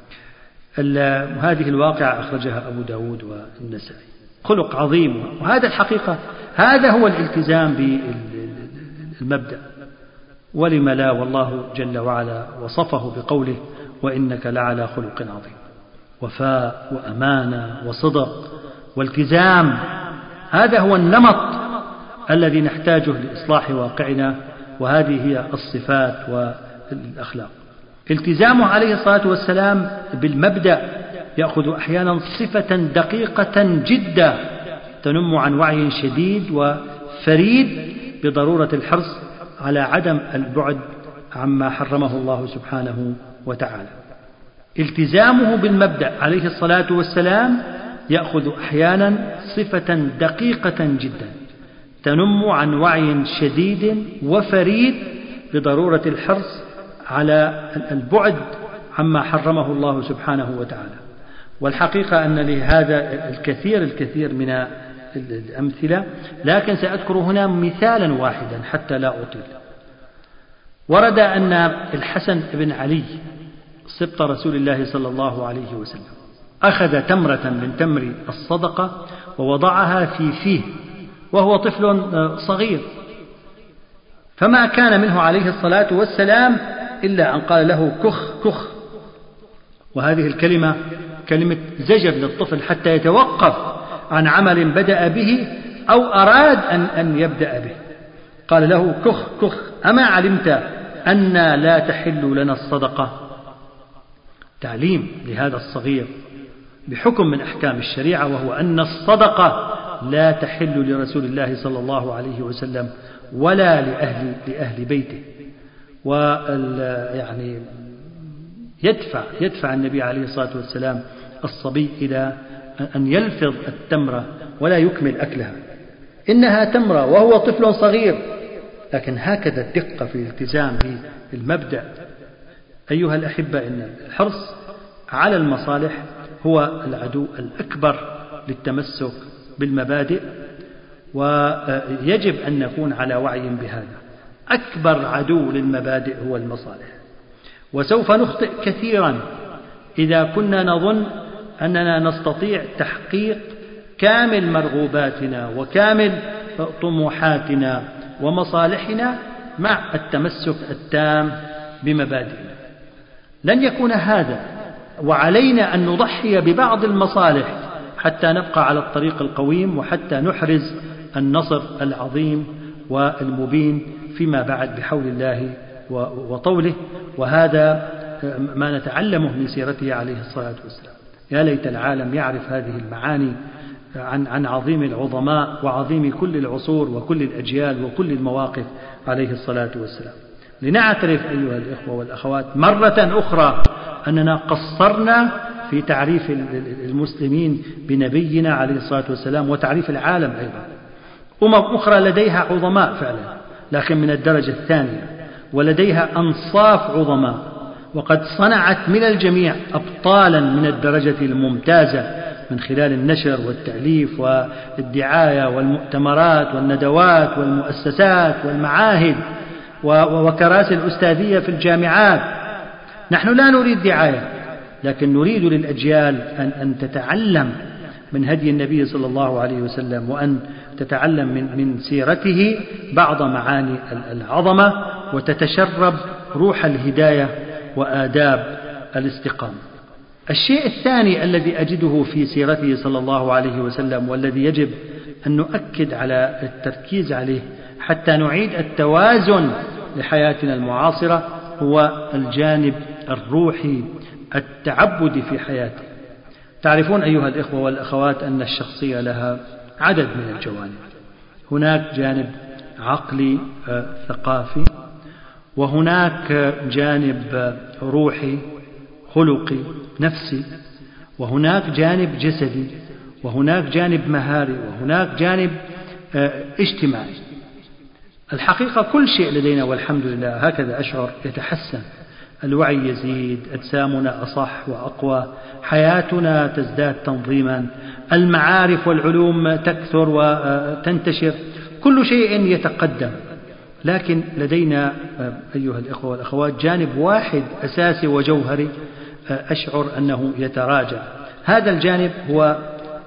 هذه الواقعة أخرجها أبو داود والنسائي. خلق عظيم، وهذا الحقيقة هذا هو الالتزام بالمبدأ، ولم لا، والله جل وعلا وصفه بقوله: وإنك لعلى خلق عظيم. وفاء وأمانة وصدق والتزام، هذا هو النمط الذي نحتاجه لإصلاح واقعنا، وهذه هي الصفات والأخلاق. التزامه عليه الصلاة والسلام بالمبدأ يأخذ أحيانا صفة دقيقة جدا تنم عن وعي شديد وفريد بضرورة الحرص على عدم البعد عما حرمه الله سبحانه وتعالى. التزامه بالمبدأ عليه الصلاة والسلام يأخذ أحيانا صفة دقيقة جدا تنم عن وعي شديد وفريد بضرورة الحرص على البعد عما حرمه الله سبحانه وتعالى. والحقيقة أن لهذا الكثير الكثير من الأمثلة، لكن سأذكر هنا مثالا واحدا حتى لا أطيل. ورد أن الحسن بن علي سبط رسول الله صلى الله عليه وسلم أخذ تمرة من تمر الصدقة ووضعها في فيه وهو طفل صغير، فما كان منه عليه الصلاة والسلام إلا أن قال له: كخ كخ. وهذه الكلمة كلمة زجر للطفل حتى يتوقف عن عمل بدأ به أو أراد أن أن يبدأ به. قال له: كخ كخ، أما علمت أن لا تحل لنا الصدقة؟ تعليم لهذا الصغير بحكم من أحكام الشريعة، وهو أن الصدقة لا تحل لرسول الله صلى الله عليه وسلم ولا لأهل لأهل بيته. ويعني يدفع يدفع النبي عليه الصلاة والسلام الصبي إلى أن يلفظ التمرة ولا يكمل أكلها، إنها تمرة وهو طفل صغير، لكن هكذا الدقة في الالتزام بالمبدأ. أيها الأحبة، إن الحرص على المصالح هو العدو الأكبر للتمسك بالمبادئ، ويجب أن نكون على وعي بهذا. أكبر عدو للمبادئ هو المصالح، وسوف نخطئ كثيرا إذا كنا نظن أننا نستطيع تحقيق كامل مرغوباتنا وكامل طموحاتنا ومصالحنا مع التمسك التام بمبادئنا. لن يكون هذا، وعلينا أن نضحي ببعض المصالح حتى نبقى على الطريق القويم وحتى نحرز النصر العظيم والمبين فيما بعد بحول الله وطوله. وهذا ما نتعلمه من سيرته عليه الصلاة والسلام. يا ليت العالم يعرف هذه المعاني عن عن عظيم العظماء وعظيم كل العصور وكل الأجيال وكل المواقف عليه الصلاة والسلام. لنعترف أيها الإخوة والأخوات مرة أخرى أننا قصرنا في تعريف المسلمين بنبينا عليه الصلاة والسلام وتعريف العالم أيضا. أمم أخرى لديها عظماء فعلا لكن من الدرجة الثانية، ولديها أنصاف عظماء، وقد صنعت من الجميع أبطالا من الدرجة الممتازة من خلال النشر والتأليف والدعاية والمؤتمرات والندوات والمؤسسات والمعاهد وكراسي الأستاذية في الجامعات. نحن لا نريد دعاية، لكن نريد للأجيال أن أن تتعلم من هدي النبي صلى الله عليه وسلم، وأن تتعلم من من سيرته بعض معاني العظمة، وتتشرب روح الهداية وآداب الاستقامة. الشيء الثاني الذي أجده في سيرته صلى الله عليه وسلم والذي يجب أن نؤكد على التركيز عليه حتى نعيد التوازن لحياتنا المعاصرة هو الجانب الروحي التعبدي في حياته. تعرفون أيها الإخوة والأخوات أن الشخصية لها عدد من الجوانب. هناك جانب عقلي ثقافي، وهناك جانب روحي خلقي نفسي، وهناك جانب جسدي، وهناك جانب مهاري، وهناك جانب اجتماعي. الحقيقة كل شيء لدينا والحمد لله هكذا أشعر يتحسن، الوعي يزيد، أجسامنا أصح وأقوى، حياتنا تزداد تنظيما، المعارف والعلوم تكثر وتنتشر، كل شيء يتقدم. لكن لدينا أيها الإخوة والأخوات جانب واحد أساسي وجوهري أشعر أنه يتراجع. هذا الجانب هو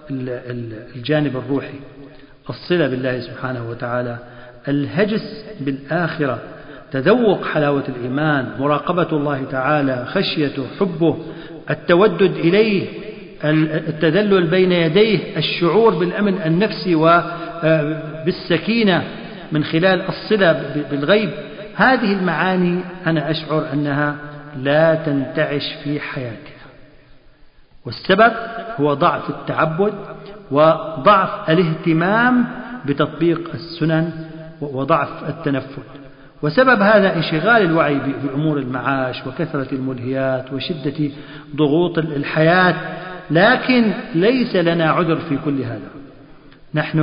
الجانب الروحي، الصلة بالله سبحانه وتعالى، الهجس بالآخرة، تذوق حلاوة الإيمان، مراقبة الله تعالى، خشيته، حبه، التودد إليه، التذلل بين يديه، الشعور بالأمن النفسي وبالسكينة من خلال الصلة بالغيب. هذه المعاني أنا أشعر أنها لا تنتعش في حياتنا، والسبب هو ضعف التعبد وضعف الاهتمام بتطبيق السنن وضعف التنفل. وسبب هذا انشغال الوعي بأمور المعاش وكثرة الملهيات وشدة ضغوط الحياة. لكن ليس لنا عذر في كل هذا. نحن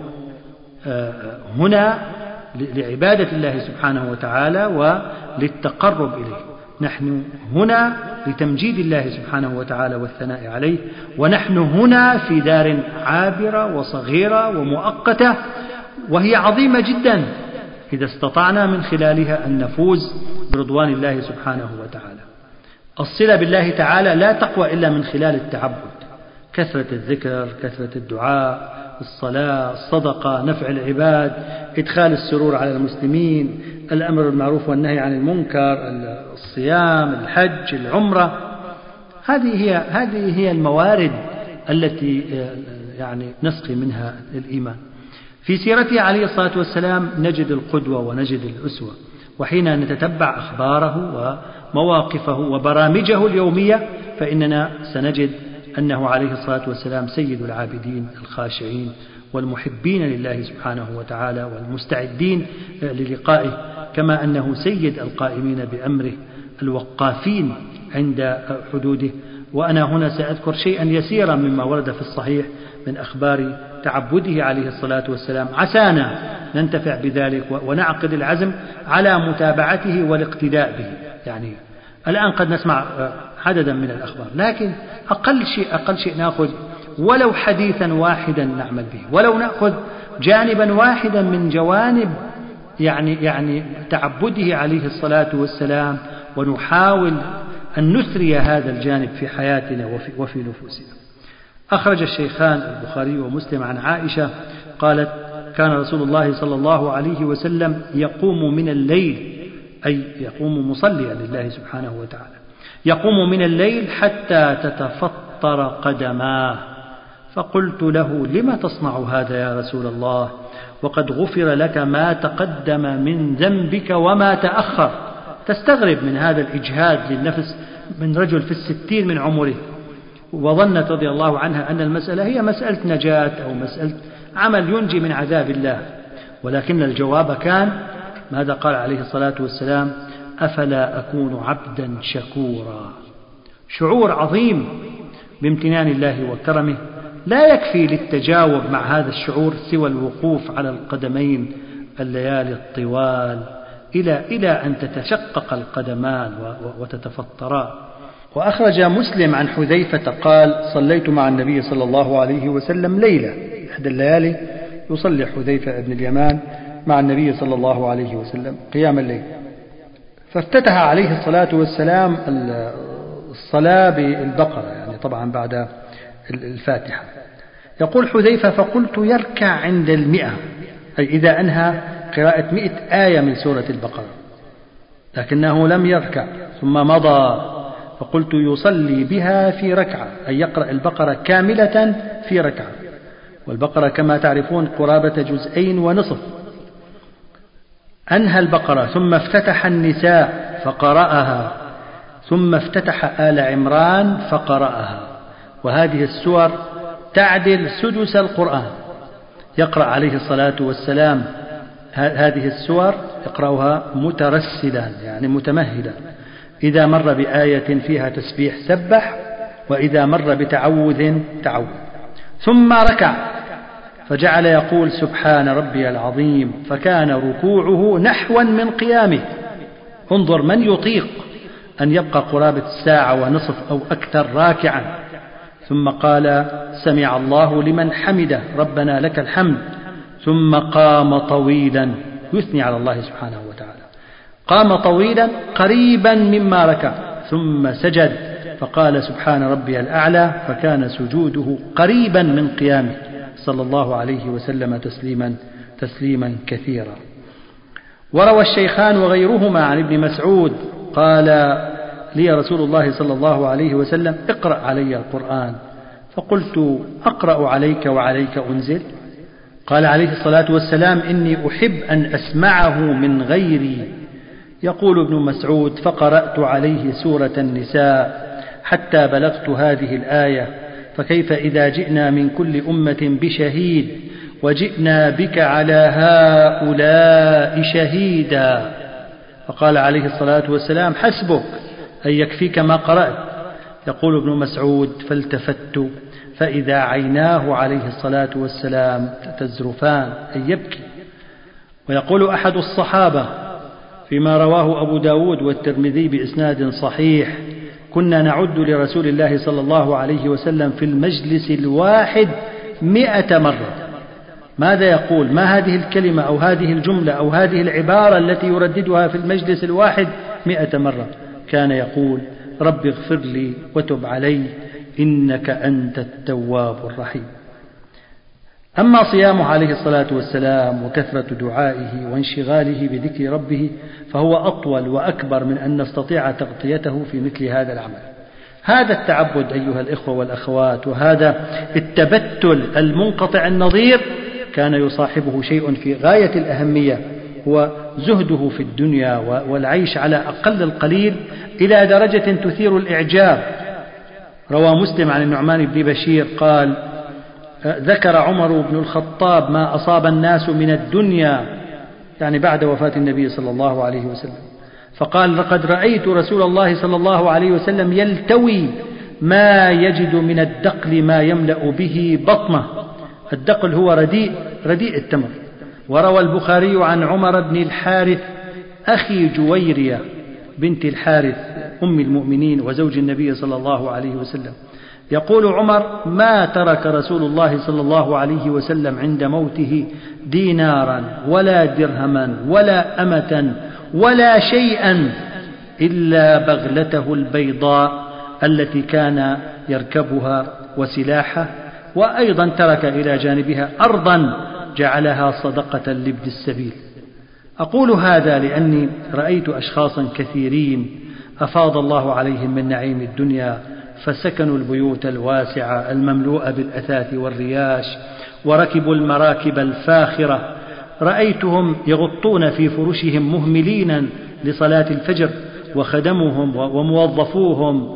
هنا لعبادة الله سبحانه وتعالى وللتقرب إليه، نحن هنا لتمجيد الله سبحانه وتعالى والثناء عليه، ونحن هنا في دار عابرة وصغيرة ومؤقتة، وهي عظيمة جدا إذا استطعنا من خلالها أن نفوز برضوان الله سبحانه وتعالى. الصلة بالله تعالى لا تقوى إلا من خلال التعبد، كثرة الذكر، كثرة الدعاء، الصلاة، الصدقة، نفع العباد، إدخال السرور على المسلمين، الأمر بالمعروف والنهي عن المنكر، الصيام، الحج، العمرة. هذه هي هذه هي الموارد التي يعني نسقي منها الإيمان. في سيرته عليه الصلاة والسلام نجد القدوة ونجد الأسوة، وحين نتتبع أخباره ومواقفه وبرامجه اليومية فإننا سنجد أنه عليه الصلاة والسلام سيد العابدين الخاشعين والمحبين لله سبحانه وتعالى والمستعدين للقائه، كما أنه سيد القائمين بأمره الوقافين عند حدوده. وأنا هنا سأذكر شيئا يسيرا مما ورد في الصحيح من أخبار تعبده عليه الصلاة والسلام، عسانا ننتفع بذلك ونعقد العزم على متابعته والاقتداء به. يعني الآن قد نسمع عددا من الأخبار، لكن أقل شيء أقل شيء نأخذ ولو حديثا واحدا نعمل به، ولو نأخذ جانبا واحدا من جوانب يعني يعني تعبده عليه الصلاة والسلام، ونحاول أن نثري هذا الجانب في حياتنا وفي, وفي نفوسنا. أخرج الشيخان البخاري ومسلم عن عائشة قالت: كان رسول الله صلى الله عليه وسلم يقوم من الليل، أي يقوم مصليا لله سبحانه وتعالى، يقوم من الليل حتى تتفطر قدماه، فقلت له: لم تصنع هذا يا رسول الله وقد غفر لك ما تقدم من ذنبك وما تأخر؟ تستغرب من هذا الإجهاد للنفس من رجل في الستين من عمره، وظنت رضي الله عنها أن المسألة هي مسألة نجاة أو مسألة عمل ينجي من عذاب الله، ولكن الجواب كان ماذا قال عليه الصلاة والسلام: أفلا أكون عبدا شكورا. شعور عظيم بامتنان الله وكرمه، لا يكفي للتجاوب مع هذا الشعور سوى الوقوف على القدمين الليالي الطوال إلى إلى أن تتشقق القدمان وتتفطرا. وأخرج مسلم عن حذيفة قال: صليت مع النبي صلى الله عليه وسلم ليلة، إحدى الليالي يصلي حذيفة بن اليمان مع النبي صلى الله عليه وسلم قيام الليل، فافتتح عليه الصلاة والسلام الصلاة بالبقرة، يعني طبعا بعد الفاتحة. يقول حذيفة: فقلت يركع عند المئة، أي إذا أنهى قراءة مئة آية من سورة البقرة، لكنه لم يركع ثم مضى، فقلت يصلي بها في ركعة، أي يقرأ البقرة كاملة في ركعة، والبقرة كما تعرفون قرابة جزئين ونصف. أنهى البقرة ثم افتتح النساء فقرأها، ثم افتتح آل عمران فقرأها، وهذه السور تعدل سدس القرآن. يقرأ عليه الصلاة والسلام هذه السور يقرأها مترسلا، يعني متمهدا، إذا مر بآية فيها تسبيح سبح، وإذا مر بتعوذ تعوذ، ثم ركع فجعل يقول: سبحان ربي العظيم، فكان ركوعه نحوا من قيامه. انظر من يطيق أن يبقى قرابة الساعة ونصف أو أكثر راكعا. ثم قال: سمع الله لمن حمده ربنا لك الحمد، ثم قام طويلا يثني على الله سبحانه وتعالى، قام طويلا قريبا مما ركع، ثم سجد فقال: سبحان ربي الأعلى، فكان سجوده قريبا من قيامه صلى الله عليه وسلم تسليما تسليما كثيرا. وروى الشيخان وغيرهما عن ابن مسعود قال: لي رسول الله صلى الله عليه وسلم: اقرأ علي القرآن، فقلت: أقرأ عليك وعليك أنزل؟ قال عليه الصلاة والسلام: إني أحب أن أسمعه من غيري. يقول ابن مسعود: فقرأت عليه سورة النساء حتى بلغت هذه الآية: فكيف إذا جئنا من كل أمة بشهيد وجئنا بك على هؤلاء شهيدا. فقال عليه الصلاة والسلام: حسبك، أي يكفيك ما قرأت. يقول ابن مسعود: فالتفت فإذا عيناه عليه الصلاة والسلام تزرفان، أي يبكي. ويقول أحد الصحابة فيما رواه أبو داود والترمذي بإسناد صحيح: كنا نعد لرسول الله صلى الله عليه وسلم في المجلس الواحد مئة مرة. ماذا يقول؟ ما هذه الكلمة أو هذه الجملة أو هذه العبارة التي يرددها في المجلس الواحد مئة مرة؟ كان يقول: رب اغفر لي وتب علي إنك أنت التواب الرحيم. أما صيامه عليه الصلاة والسلام وكثرة دعائه وانشغاله بذكر ربه فهو أطول وأكبر من أن نستطيع تغطيته في مثل هذا العمل. هذا التعبد أيها الإخوة والأخوات، وهذا التبتل المنقطع النظير كان يصاحبه شيء في غاية الأهمية، هو زهده في الدنيا والعيش على أقل القليل إلى درجة تثير الإعجاب. روى مسلم عن النعمان بن بشير قال: ذكر عمر بن الخطاب ما أصاب الناس من الدنيا، يعني بعد وفاة النبي صلى الله عليه وسلم، فقال: لقد رأيت رسول الله صلى الله عليه وسلم يلتوي ما يجد من الدقل ما يملأ به بطنه. الدقل هو رديء رديء التمر. وروى البخاري عن عمر بن الحارث أخي جويرية بنت الحارث أم المؤمنين وزوج النبي صلى الله عليه وسلم، يقول عمر: ما ترك رسول الله صلى الله عليه وسلم عند موته دينارا ولا درهما ولا أمة ولا شيئا إلا بغلته البيضاء التي كان يركبها وسلاحه، وأيضا ترك إلى جانبها أرضا جعلها صدقة لابن السبيل. أقول هذا لأني رأيت أشخاصا كثيرين أفاض الله عليهم من نعيم الدنيا فسكنوا البيوت الواسعة المملوءة بالأثاث والرياش وركبوا المراكب الفاخرة. رأيتهم يغطون في فرشهم مهملين لصلاة الفجر، وخدمهم وموظفوهم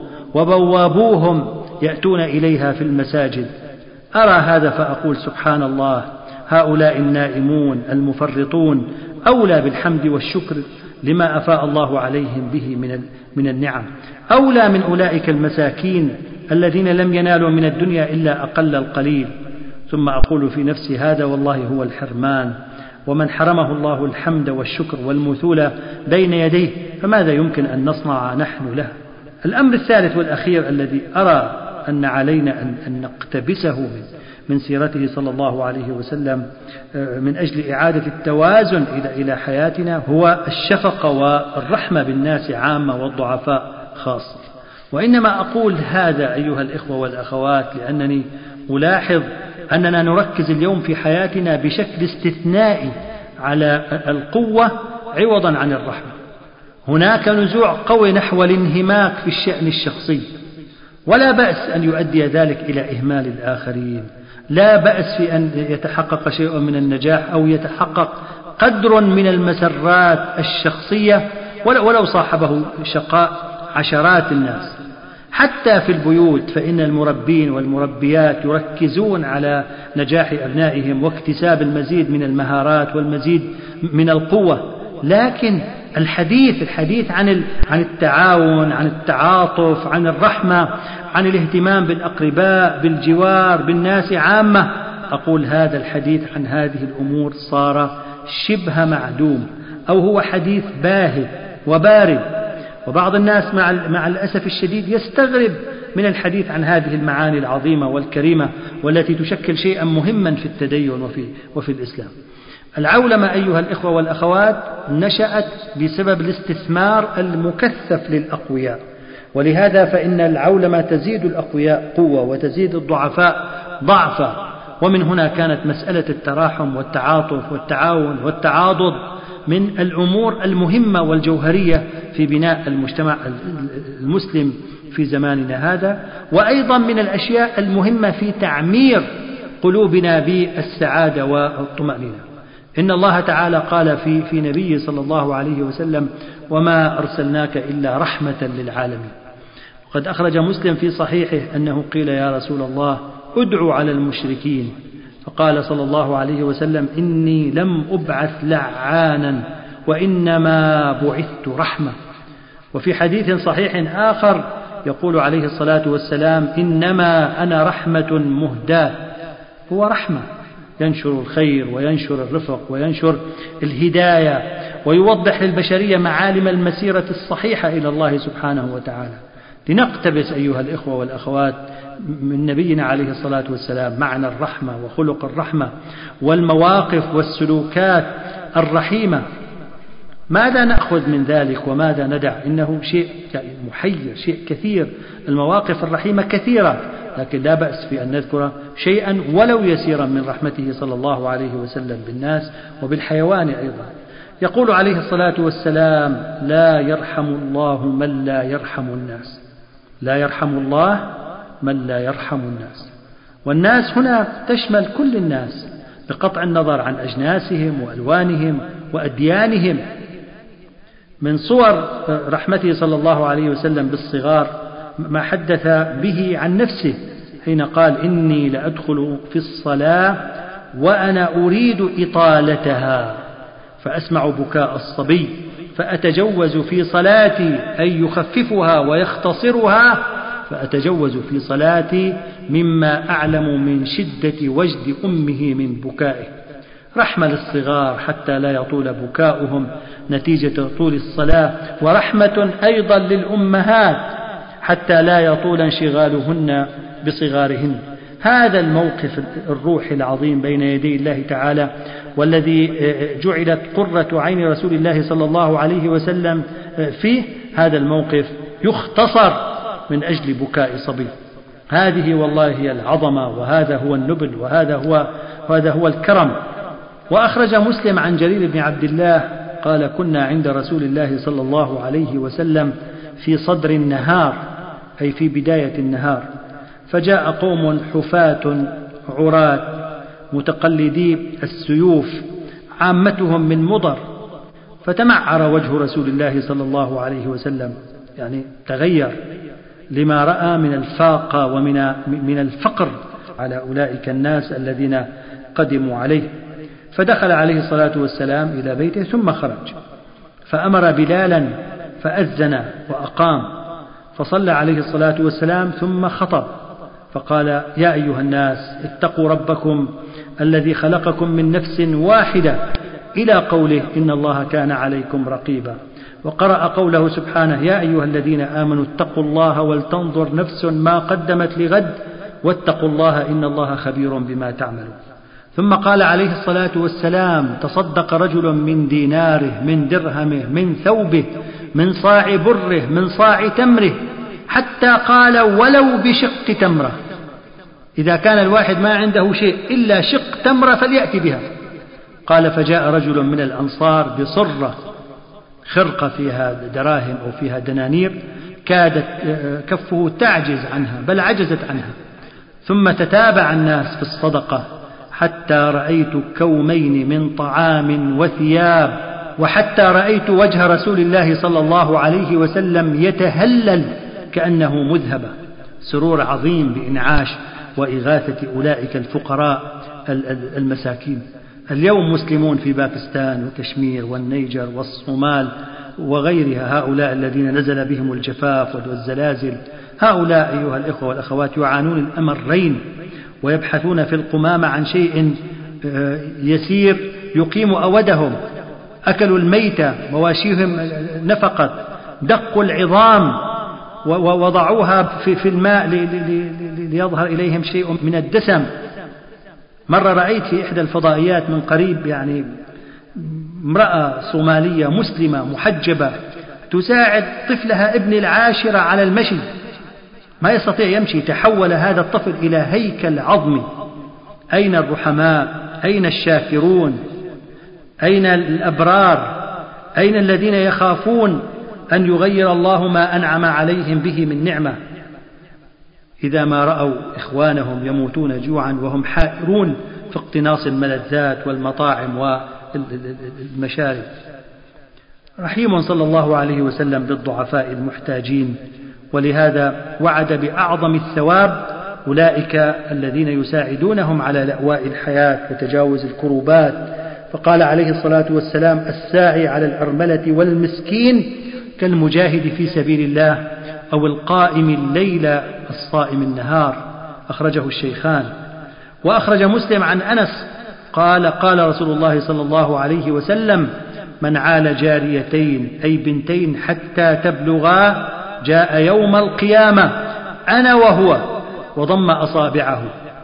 وبوابوهم يأتون إليها في المساجد. أرى هذا فأقول سبحان الله، هؤلاء النائمون المفرطون أولى بالحمد والشكر لما أفاء الله عليهم به من من النعم، أولى من أولئك المساكين الذين لم ينالوا من الدنيا إلا أقل القليل. ثم أقول في نفسي هذا والله هو الحرمان، ومن حرمه الله الحمد والشكر والمثولة بين يديه فماذا يمكن أن نصنع نحن له؟ الأمر الثالث والأخير الذي أرى أن علينا أن نقتبسه من سيرته صلى الله عليه وسلم من أجل إعادة التوازن إلى حياتنا هو الشفقة والرحمة بالناس عامة والضعفاء خاصة. وإنما أقول هذا أيها الإخوة والأخوات لأنني ألاحظ أننا نركز اليوم في حياتنا بشكل استثنائي على القوة عوضا عن الرحمة. هناك نزوع قوي نحو الانهماك في الشأن الشخصي، ولا بأس أن يؤدي ذلك إلى إهمال الآخرين، لا بأس في أن يتحقق شيء من النجاح أو يتحقق قدر من المسرات الشخصية ولو صاحبه شقاء عشرات الناس. حتى في البيوت فإن المربين والمربيات يركزون على نجاح أبنائهم واكتساب المزيد من المهارات والمزيد من القوة، لكن الحديث الحديث عن عن التعاون، عن التعاطف، عن الرحمة، عن الاهتمام بالأقرباء، بالجوار، بالناس عامة، أقول هذا الحديث عن هذه الأمور صار شبه معدوم، أو هو حديث باهت وبارد. وبعض الناس مع مع الأسف الشديد يستغرب من الحديث عن هذه المعاني العظيمة والكريمة والتي تشكل شيئا مهما في التدين وفي وفي الإسلام. العولمة أيها الإخوة والأخوات نشأت بسبب الاستثمار المكثف للأقوياء، ولهذا فإن العولمة تزيد الأقوياء قوة وتزيد الضعفاء ضعفا. ومن هنا كانت مسألة التراحم والتعاطف والتعاون والتعاضد من الأمور المهمة والجوهرية في بناء المجتمع المسلم في زماننا هذا، وأيضا من الأشياء المهمة في تعمير قلوبنا بالسعادة والطمأنينة. إن الله تعالى قال في في نبيه صلى الله عليه وسلم: وما أرسلناك إلا رحمة للعالمين. وقد أخرج مسلم في صحيحه أنه قيل: يا رسول الله ادعوا على المشركين، فقال صلى الله عليه وسلم: إني لم أبعث لعانا وإنما بعثت رحمة. وفي حديث صحيح آخر يقول عليه الصلاة والسلام: إنما أنا رحمة مهداة. هو رحمة ينشر الخير وينشر الرفق وينشر الهداية ويوضح للبشرية معالم المسيرة الصحيحة إلى الله سبحانه وتعالى. لنقتبس أيها الإخوة والأخوات من نبينا عليه الصلاة والسلام معنى الرحمة وخلق الرحمة والمواقف والسلوكات الرحيمة. ماذا نأخذ من ذلك وماذا ندع؟ إنه شيء محير، شيء كثير. المواقف الرحيمة كثيرة، لكن لا بأس في أن نذكر شيئا ولو يسيرا من رحمته صلى الله عليه وسلم بالناس وبالحيوان أيضا. يقول عليه الصلاة والسلام: لا يرحم الله من لا يرحم الناس. لا يرحم الله من لا يرحم الناس. والناس هنا تشمل كل الناس بقطع النظر عن أجناسهم وألوانهم وأديانهم. من صور رحمته صلى الله عليه وسلم بالصغار ما حدث به عن نفسه حين قال: إني لأدخل في الصلاة وأنا أريد إطالتها فأسمع بكاء الصبي فأتجوز في صلاتي أي يخففها ويختصرها، فأتجوز في صلاتي مما أعلم من شدة وجد أمه من بكائه. رحمة للصغار حتى لا يطول بكاؤهم نتيجة طول الصلاة، ورحمة أيضا للأمهات حتى لا يطول انشغالهن بصغارهن. هذا الموقف الروحي العظيم بين يدي الله تعالى، والذي جعلت قرة عين رسول الله صلى الله عليه وسلم فيه، هذا الموقف يختصر من أجل بكاء صبي. هذه والله هي العظمة، وهذا هو النبل، وهذا هو وهذا هو الكرم. وأخرج مسلم عن جرير بن عبد الله قال: كنا عند رسول الله صلى الله عليه وسلم في صدر النهار، أي في بداية النهار، فجاء قوم حفاة عراة متقلدي السيوف عامتهم من مضر، فتمعر وجه رسول الله صلى الله عليه وسلم، يعني تغير لما رأى من الفاقة ومن من الفقر على أولئك الناس الذين قدموا عليه. فدخل عليه الصلاة والسلام إلى بيته ثم خرج، فأمر بلالا فأذن وأقام، فصلى عليه الصلاة والسلام ثم خطب فقال: يا أيها الناس اتقوا ربكم الذي خلقكم من نفس واحدة، إلى قوله: إن الله كان عليكم رقيبا. وقرأ قوله سبحانه: يا أيها الذين آمنوا اتقوا الله ولتنظر نفس ما قدمت لغد واتقوا الله إن الله خبير بما تعملون. ثم قال عليه الصلاة والسلام: تصدق رجل من ديناره من درهمه من ثوبه من صاع بره من صاع تمره، حتى قال: ولو بشق تمرة. إذا كان الواحد ما عنده شيء إلا شق تمرة فليأتي بها. قال: فجاء رجل من الأنصار بصرة خرقة فيها دراهم أو فيها دنانير، كادت كفه تعجز عنها بل عجزت عنها، ثم تتابع الناس في الصدقة حتى رأيت كومين من طعام وثياب، وحتى رأيت وجه رسول الله صلى الله عليه وسلم يتهلل كأنه مذهبة، سرور عظيم بإنعاش وإغاثة أولئك الفقراء المساكين. اليوم مسلمون في باكستان وكشمير والنيجر والصومال وغيرها، هؤلاء الذين نزل بهم الجفاف والزلازل، هؤلاء أيها الإخوة والأخوات يعانون الأمرين، ويبحثون في القمامة عن شيء يسير يقيم أودهم. أكلوا الميتة، مواشيهم نفقت، دقوا العظام ووضعوها في الماء ليظهر إليهم شيء من الدسم. مرة رأيت في إحدى الفضائيات من قريب يعني امرأة صومالية مسلمة محجبة تساعد طفلها ابن العاشرة على المشي، ما يستطيع يمشي، تحول هذا الطفل إلى هيكل عظمي. أين الرحماء؟ أين الشاكرون؟ أين الأبرار؟ أين الذين يخافون أن يغير الله ما أنعم عليهم به من نعمة إذا ما رأوا إخوانهم يموتون جوعا وهم حائرون في اقتناص الملذات والمطاعم والمشارب؟ رحيم صلى الله عليه وسلم بالضعفاء المحتاجين، ولهذا وعد بأعظم الثواب أولئك الذين يساعدونهم على لأواء الحياة وتجاوز الكروبات. فقال عليه الصلاة والسلام: الساعي على الأرملة والمسكين كالمجاهد في سبيل الله أو القائم الليل الصائم النهار. أخرجه الشيخان. وأخرج مسلم عن أنس قال: قال رسول الله صلى الله عليه وسلم: من عال جاريتين أي بنتين حتى تبلغا جاء يوم القيامة أنا وهو وضم أصابعه،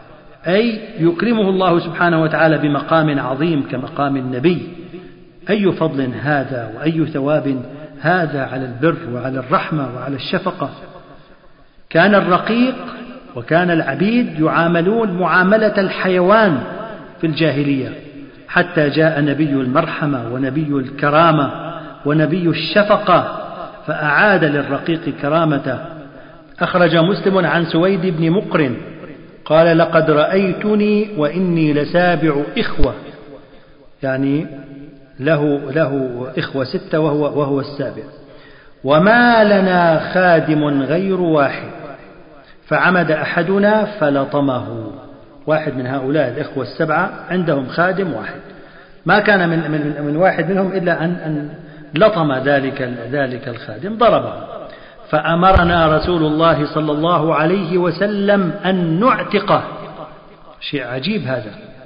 أي يكرمه الله سبحانه وتعالى بمقام عظيم كمقام النبي. أي فضل هذا وأي ثواب هذا على البر وعلى الرحمة وعلى الشفقة. كان الرقيق وكان العبيد يعاملون معاملة الحيوان في الجاهلية، حتى جاء نبي المرحمة ونبي الكرامة ونبي الشفقة فأعاد للرقيق كرامته. أخرج مسلم عن سويد بن مقرن قال: لقد رأيتني وإني لسابع إخوة، يعني له, له إخوة ستة وهو, وهو السابع، وما لنا خادم غير واحد، فعمد أحدنا فلطمه. واحد من هؤلاء الإخوة السبعة عندهم خادم واحد، ما كان من, من, من واحد منهم إلا أن, أن لطم ذلك, ذلك الخادم، ضربه. فأمرنا رسول الله صلى الله عليه وسلم أن نعتقه. شيء عجيب هذا،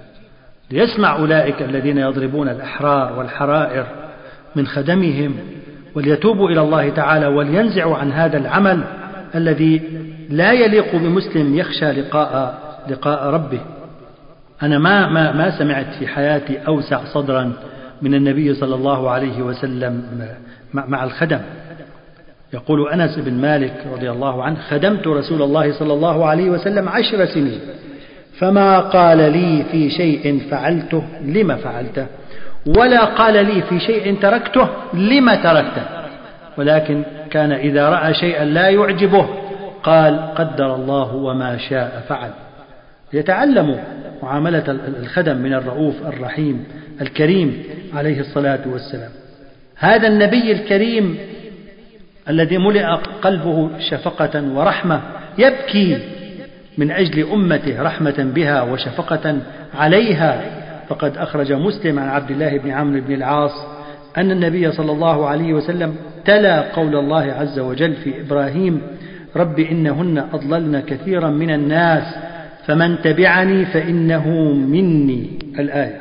ليسمع أولئك الذين يضربون الأحرار والحرائر من خدمهم وليتوبوا إلى الله تعالى ولينزعوا عن هذا العمل الذي لا يليق بمسلم يخشى لقاء, لقاء ربه. أنا ما, ما, ما سمعت في حياتي أوسع صدرا من النبي صلى الله عليه وسلم مع الخدم. يقول أنس بن مالك رضي الله عنه: خدمت رسول الله صلى الله عليه وسلم عشر سنين فما قال لي في شيء فعلته لما فعلته، ولا قال لي في شيء تركته لما تركته، ولكن كان إذا رأى شيئا لا يعجبه فقال قدر الله وما شاء فعل، يتعلموا معاملة الخدم من الرؤوف الرحيم الكريم عليه الصلاة والسلام. هذا النبي الكريم الذي ملئ قلبه شفقة ورحمة يبكي من أجل أمته رحمة بها وشفقة عليها. فقد أخرج مسلم عن عبد الله بن عمرو بن العاص أن النبي صلى الله عليه وسلم تلا قول الله عز وجل في إبراهيم رب إنهن أضللن كثيرا من الناس فمن تبعني فإنه مني الآية.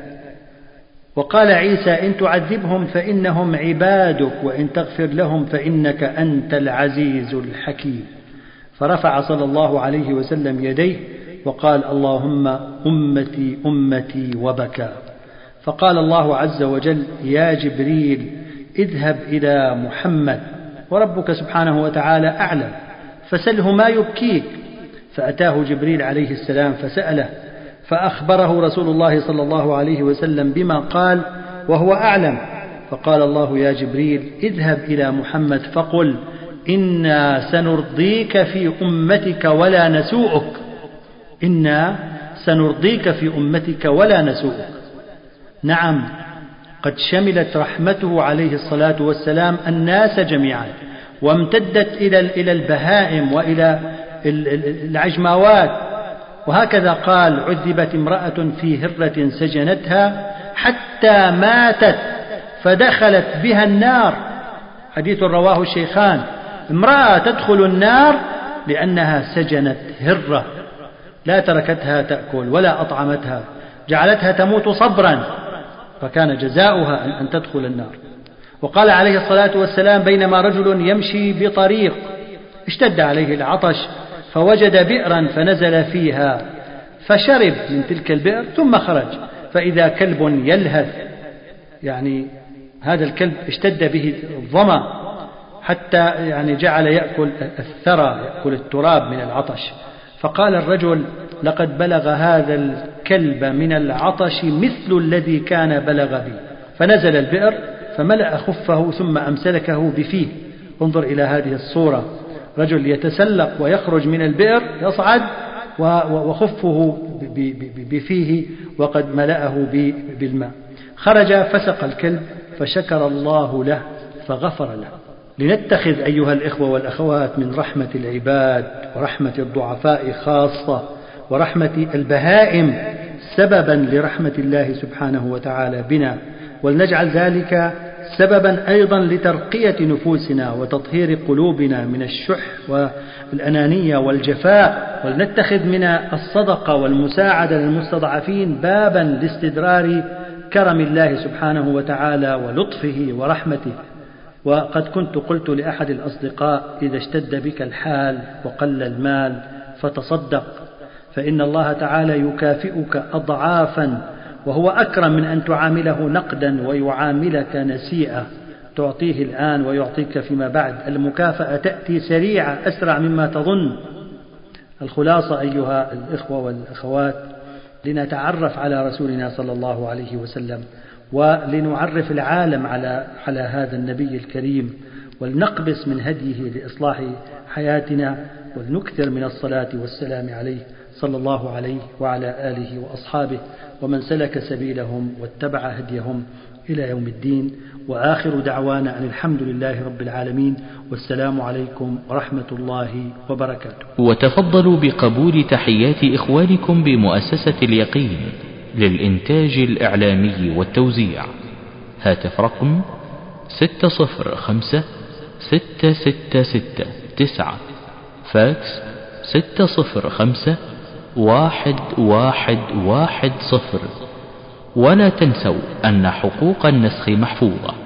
وقال عيسى إن تعذبهم فإنهم عبادك وإن تغفر لهم فإنك أنت العزيز الحكيم. فرفع صلى الله عليه وسلم يديه وقال اللهم أمتي أمتي وبكى. فقال الله عز وجل يا جبريل اذهب إلى محمد وربك سبحانه وتعالى أعلم فسله ما يبكيك. فأتاه جبريل عليه السلام فسأله فأخبره رسول الله صلى الله عليه وسلم بما قال وهو أعلم. فقال الله يا جبريل اذهب إلى محمد فقل إنا سنرضيك في أمتك ولا نسوءك، إنا سنرضيك في أمتك ولا نسوءك. نعم، قد شملت رحمته عليه الصلاة والسلام الناس جميعا، وامتدت إلى البهائم وإلى العجماوات. وهكذا قال عذبت امرأة في هرة سجنتها حتى ماتت فدخلت بها النار، حديث رواه الشيخان. امرأة تدخل النار لأنها سجنت هرة، لا تركتها تأكل ولا أطعمتها، جعلتها تموت صبرا، فكان جزاؤها أن تدخل النار. وقال عليه الصلاة والسلام بينما رجل يمشي بطريق اشتد عليه العطش فوجد بئرا فنزل فيها فشرب من تلك البئر ثم خرج فإذا كلب يلهث، يعني هذا الكلب اشتد به الظمأ حتى يعني جعل يأكل الثرى، يأكل التراب من العطش. فقال الرجل لقد بلغ هذا الكلب من العطش مثل الذي كان بلغ بي، فنزل البئر فملأ خفه ثم أمسلكه بفيه. انظر إلى هذه الصورة، رجل يتسلق ويخرج من البئر يصعد وخفه بفيه وقد ملأه بالماء. خرج فسق الكلب فشكر الله له فغفر له. لنتخذ أيها الإخوة والأخوات من رحمة العباد ورحمة الضعفاء خاصة ورحمة البهائم سببا لرحمة الله سبحانه وتعالى بنا، ولنجعل ذلك سببا أيضا لترقية نفوسنا وتطهير قلوبنا من الشح والأنانية والجفاء، ولنتخذ من الصدقة والمساعدة للمستضعفين بابا لاستدرار كرم الله سبحانه وتعالى ولطفه ورحمته. وقد كنت قلت لأحد الأصدقاء إذا اشتد بك الحال وقل المال فتصدق، فإن الله تعالى يكافئك أضعافا، وهو أكرم من أن تعامله نقدا ويعاملك نسيئة، تعطيه الآن ويعطيك فيما بعد. المكافأة تأتي سريعة أسرع مما تظن. الخلاصة أيها الإخوة والأخوات، لنتعرف على رسولنا صلى الله عليه وسلم، ولنعرف العالم على على هذا النبي الكريم، ولنقبس من هديه لإصلاح حياتنا، ولنكثر من الصلاة والسلام عليه صلى الله عليه وعلى آله وأصحابه ومن سلك سبيلهم واتبع هديهم إلى يوم الدين. وآخر دعوانا أن الحمد لله رب العالمين، والسلام عليكم ورحمة الله وبركاته. وتفضلوا بقبول تحيات إخوانكم بمؤسسة اليقين للإنتاج الإعلامي والتوزيع. هاتف رقم ستة صفر خمسة ستة ستة ستة تسعة، فاكس ستة صفر خمسة واحد واحد واحد صفر. ولا تنسوا أن حقوق النسخ محفوظة.